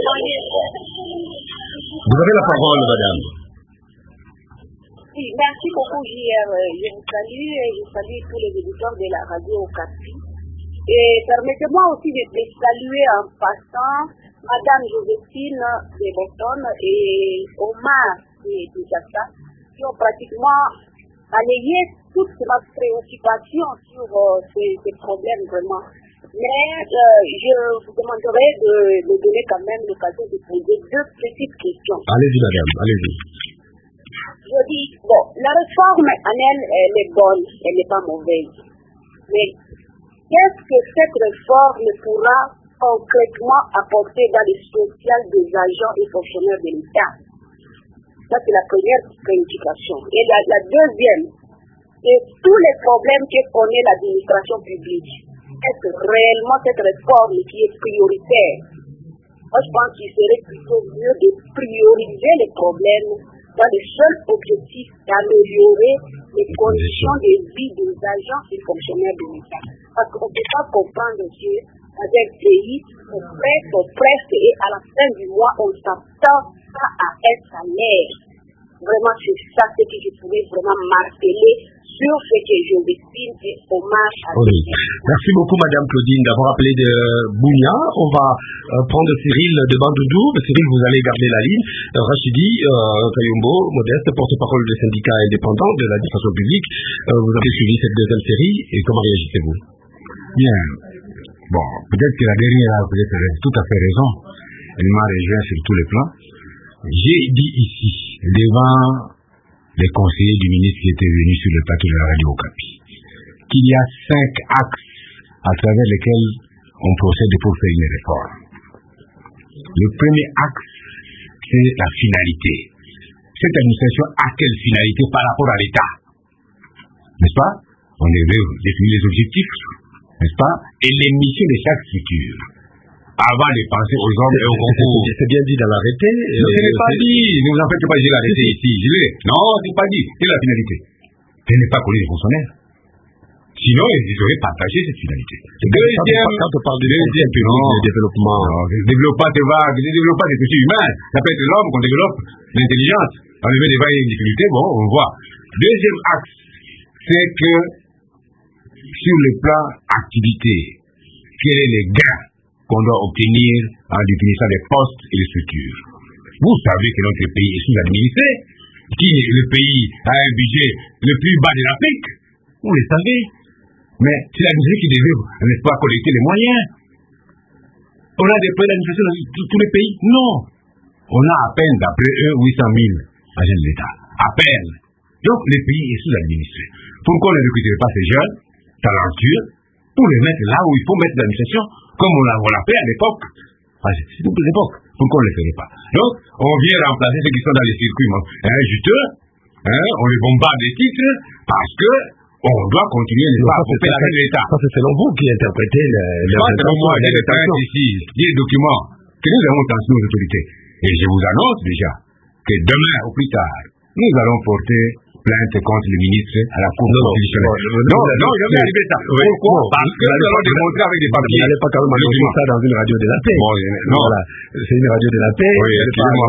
Vous avez la parole, madame. Oui, merci beaucoup, JR. Je vous salue et je salue tous les éditeurs de la radio Okapi. Et permettez-moi aussi de saluer en passant Madame Joséphine de Boston et Omar de Kinshasa qui ont pratiquement balayé toute ma préoccupation sur ces problèmes vraiment. Mais je vous demanderai de me donner quand même l'occasion de poser deux petites questions. Allez-y, madame, allez-y. Je dis, bon, la réforme en elle est bonne, elle n'est pas mauvaise. Mais qu'est-ce que cette réforme pourra concrètement apporter dans le social des agents et fonctionnaires de l'État? Ça, c'est la première préoccupation. Et la deuxième, c'est tous les problèmes que connaît l'administration publique. Est-ce réellement cette réforme qui est prioritaire? Moi, je pense qu'il serait plutôt mieux de prioriser les problèmes dans le seul objectif d'améliorer les conditions de vie des agents et fonctionnaires de l'État. Parce qu'on ne peut pas comprendre que dans un pays, on presse et à la fin du mois, on s'attend pas à un salaire. Vraiment, c'est ça ce que je pouvais vraiment marteler sur ce que je destine et hommage à oui. Merci beaucoup, Madame Claudine, d'avoir appelé de Bounia. On va prendre Cyril de Bandoudou. Cyril, vous allez garder la ligne. Rachidi Kayombo, Modeste, porte-parole des syndicats indépendants de l'administration publique. Vous avez suivi cette deuxième série et comment réagissez-vous? Bien. Bon, peut-être que la dernière a tout à fait raison. Elle m'a rejoint sur tous les plans. J'ai dit ici, devant les conseillers du ministre qui étaient venus sur le plateau de la radio Okapi, qu'il y a 5 axes à travers lesquels on procède pour faire une réforme. Le premier axe, c'est la finalité. Cette administration a quelle finalité par rapport à l'État? N'est-ce pas? On devait définir les objectifs, n'est-ce pas? Et les missions de chaque structure. Avant de penser aux hommes et aux concours. C'est bien dit dans l'arrêté. Je ne l'ai pas dit. Ne vous en faites pas, j'ai l'arrêté ici. Je l'ai. Non, je n'ai pas dit. Quelle est la finalité? Je n'ai pas connu les fonctionnaires. Sinon, ils auraient partagé cette finalité. Deuxième, quand on parle de développement. Développement, c'est vague. Développement, c'est aussi humain. Ça peut être l'homme qu'on développe l'intelligence. On met des vagues et des difficultés, bon, on voit. Deuxième axe, c'est que sur le plan activité, quels sont les gains qu'on doit obtenir en définissant les postes et les structures. Vous savez que notre pays est sous-administré, le pays a un budget le plus bas de l'Afrique, vous le savez, mais c'est l'administration qui devait, n'est-ce pas, collecter les moyens. On a des problèmes d'administration dans tous les pays? Non. On a à peine, d'après eux, 800 000 agents de l'État. À peine. Donc, le pays est sous-administré. Pourquoi on ne recrute pas ces jeunes, talentueux, pour les mettre là où il faut mettre l'administration, comme on l'a fait à l'époque. C'est toutes les époques. Pourquoi on ne le ferait pas? Donc, on vient remplacer ceux qui sont dans les circuits juteux, on les bombarde des titres, parce que on doit continuer à faire avec l'État. Ça, c'est selon vous qui interprétez les selon moi, j'ai des points ici, des documents que nous avons transmis aux autorités. Et je vous annonce déjà que demain ou plus tard, nous allons porter plainte contre le ministre à la Cour constitutionnelle. Non, je vais arriver ça. Pourquoi? Parce que nous allons démontrer avec des papiers. Vous n'allez pas quand même annoncer ça dans une radio de la paix. Non. Voilà. C'est une radio de la paix. Oui, excusez-moi.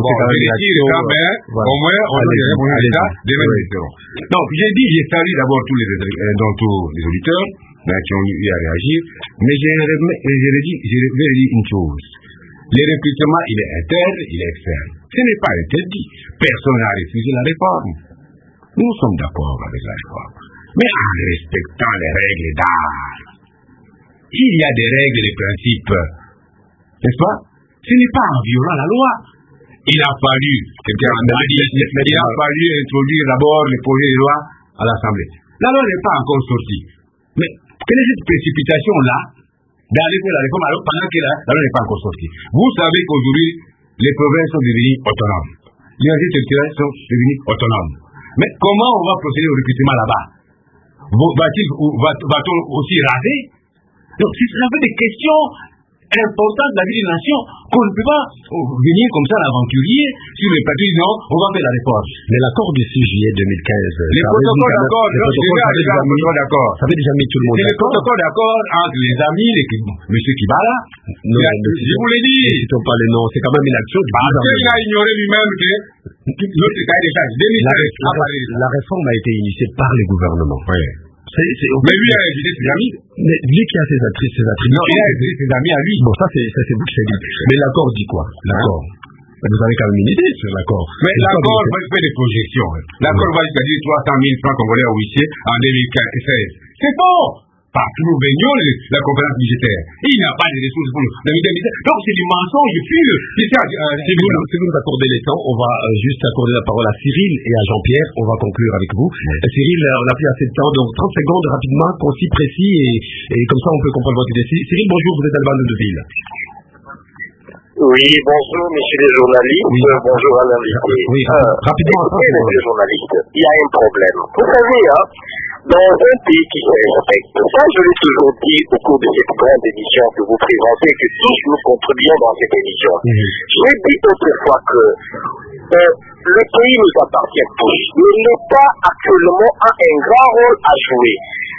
Au moins, on a des résultats des mêmes différents. Donc, j'ai dit, j'ai salué d'abord tous les auditeurs qui ont eu à réagir, mais je vais dire une chose. Le recrutement, il est interne, il est externe. Ce n'est pas interdit. Personne n'a refusé la réforme. Nous sommes d'accord avec la réforme, mais en respectant les règles d'art. Il y a des règles et des principes, n'est-ce pas? Ce n'est pas en violant la loi. Il a fallu introduire d'abord les projets de loi à l'Assemblée. La loi n'est pas encore sortie. Mais Quelle est cette précipitation-là d'aller faire la réforme alors pendant que la loi n'est pas encore sortie? Vous savez qu'aujourd'hui, les provinces sont devenues autonomes. Les entités territoriales sont devenues autonomes. Mais comment on va procéder au recrutement là-bas? Va-t-on aussi raser? Donc, c'est un peu des questions importantes de la vie des nations qu'on ne peut pas venir comme ça l'aventurier sur les plateaux. Non, on va faire la réforme. Mais l'accord du 6 juillet 2015, les protocoles d'accord, ça avait déjà mis tout le monde d'accord. C'est les protocoles d'accord entre les amis, M. Kibala. Je vous l'ai dit. Ne citons pas les noms, c'est quand même une action. Parce qu'il a ignoré lui-même que l'autre cahier des charges. La réforme a été initiée par les gouvernements. Oui. Mais lui a invité ses amis. Mais lui qui a ses attributions. Non, il a invité ses amis à lui. Bon, ça c'est vous qui savez. Mais l'accord dit quoi? L'accord. Vous avez quand même une idée sur l'accord. Mais l'accord va faire des projections. L'accord va jusqu'à dire 300 000 francs congolais au huissier en 2016. C'est faux! Partout nous baignons la conférence budgétaire. Il n'a pas de ressources pour nous. Donc c'est du mensonge pur. Si vous nous accordez les temps, on va juste accorder la parole à Cyril et à Jean-Pierre. On va conclure avec vous. Cyril, on n'a plus assez de temps, donc 30 secondes rapidement, concis, précis, et comme ça on peut comprendre votre idée. Cyril, bonjour, vous êtes Alban de Deville. Oui, bonjour messieurs les journalistes, oui. Bonjour à l'invité. Oui, rapidement. Écoutez messieurs les journalistes, il y a un problème. Vous savez, dans un pays qui se respecte, ça je l'ai toujours dit au cours de cette grande émission que vous présentez, que tous nous contribuons dans cette émission. J'ai dit autrefois que le pays nous appartient tous, mais l'État actuellement a un grand rôle à jouer.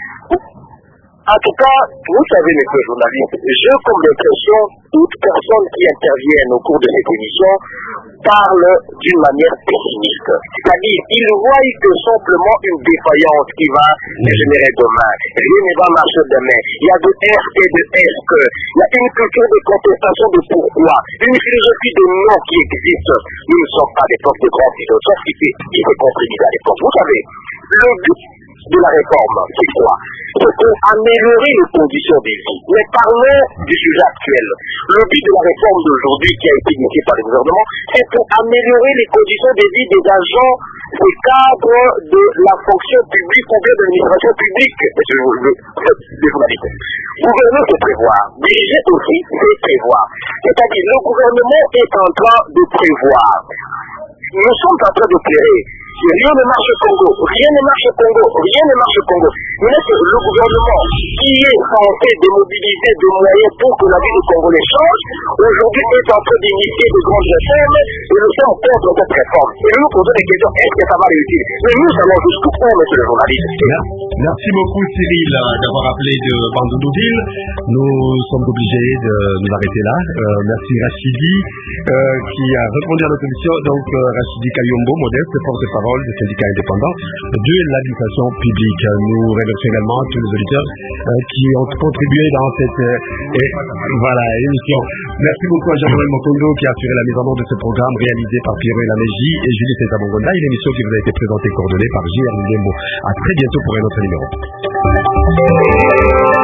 En tout cas, vous savez, messieurs les journalistes, j'ai comme l'impression toute personne qui intervient au cours de cette émission parle d'une manière pessimiste. C'est-à-dire, il voit que simplement une défaillance qui va générer demain. Rien ne va marcher demain. Il y a de est et de est-ce. Il y a une culture de contestation de pourquoi. Une philosophie de non qui existe. Nous ne sommes pas des de grands philosophes qui se contribuent à l'époque. Vous savez, le but de la réforme, c'est quoi? C'est pour améliorer les conditions de vie. Mais parlons du sujet actuel. Le but de la réforme d'aujourd'hui qui a été initiée par le gouvernement, c'est pour améliorer les conditions de vie des agents, des cadres de la fonction publique ou bien de l'administration publique. Les journalistes. Gouverner, c'est prévoir. Diriger aussi, c'est prévoir. C'est-à-dire, le gouvernement est en train de prévoir. Nous sommes en train d'opérer. Rien ne marche au Congo. Rien ne marche au Congo. Rien ne marche au Congo. Mais c'est le gouvernement qui est censé démobiliser des moyens pour que la vie du Congolais change. Aujourd'hui, est en train d'initier de grandes réformes et nous sommes contre cette réforme. Et nous nous posons des questions, est-ce que ça va réussir? Mais nous allons jusqu'au bout, monsieur le journaliste. Merci beaucoup, Cyril, d'avoir appelé de Bandoudouville. Nous sommes obligés de nous arrêter là. Merci Rachidi qui a répondu à notre émission. Donc, Rachidi Kayombo, modeste porte-parole des syndicats indépendants de l'administration publique. Nous remercions également tous les auditeurs qui ont contribué dans cette émission. Merci beaucoup à Jean-Noël Mokondo qui a assuré la mise en œuvre de ce programme réalisé par Pierre Laméji et Julie César-Bongonda, une émission qui vous a été présentée et coordonnée par J.R. Ndembo. À très bientôt pour un autre numéro.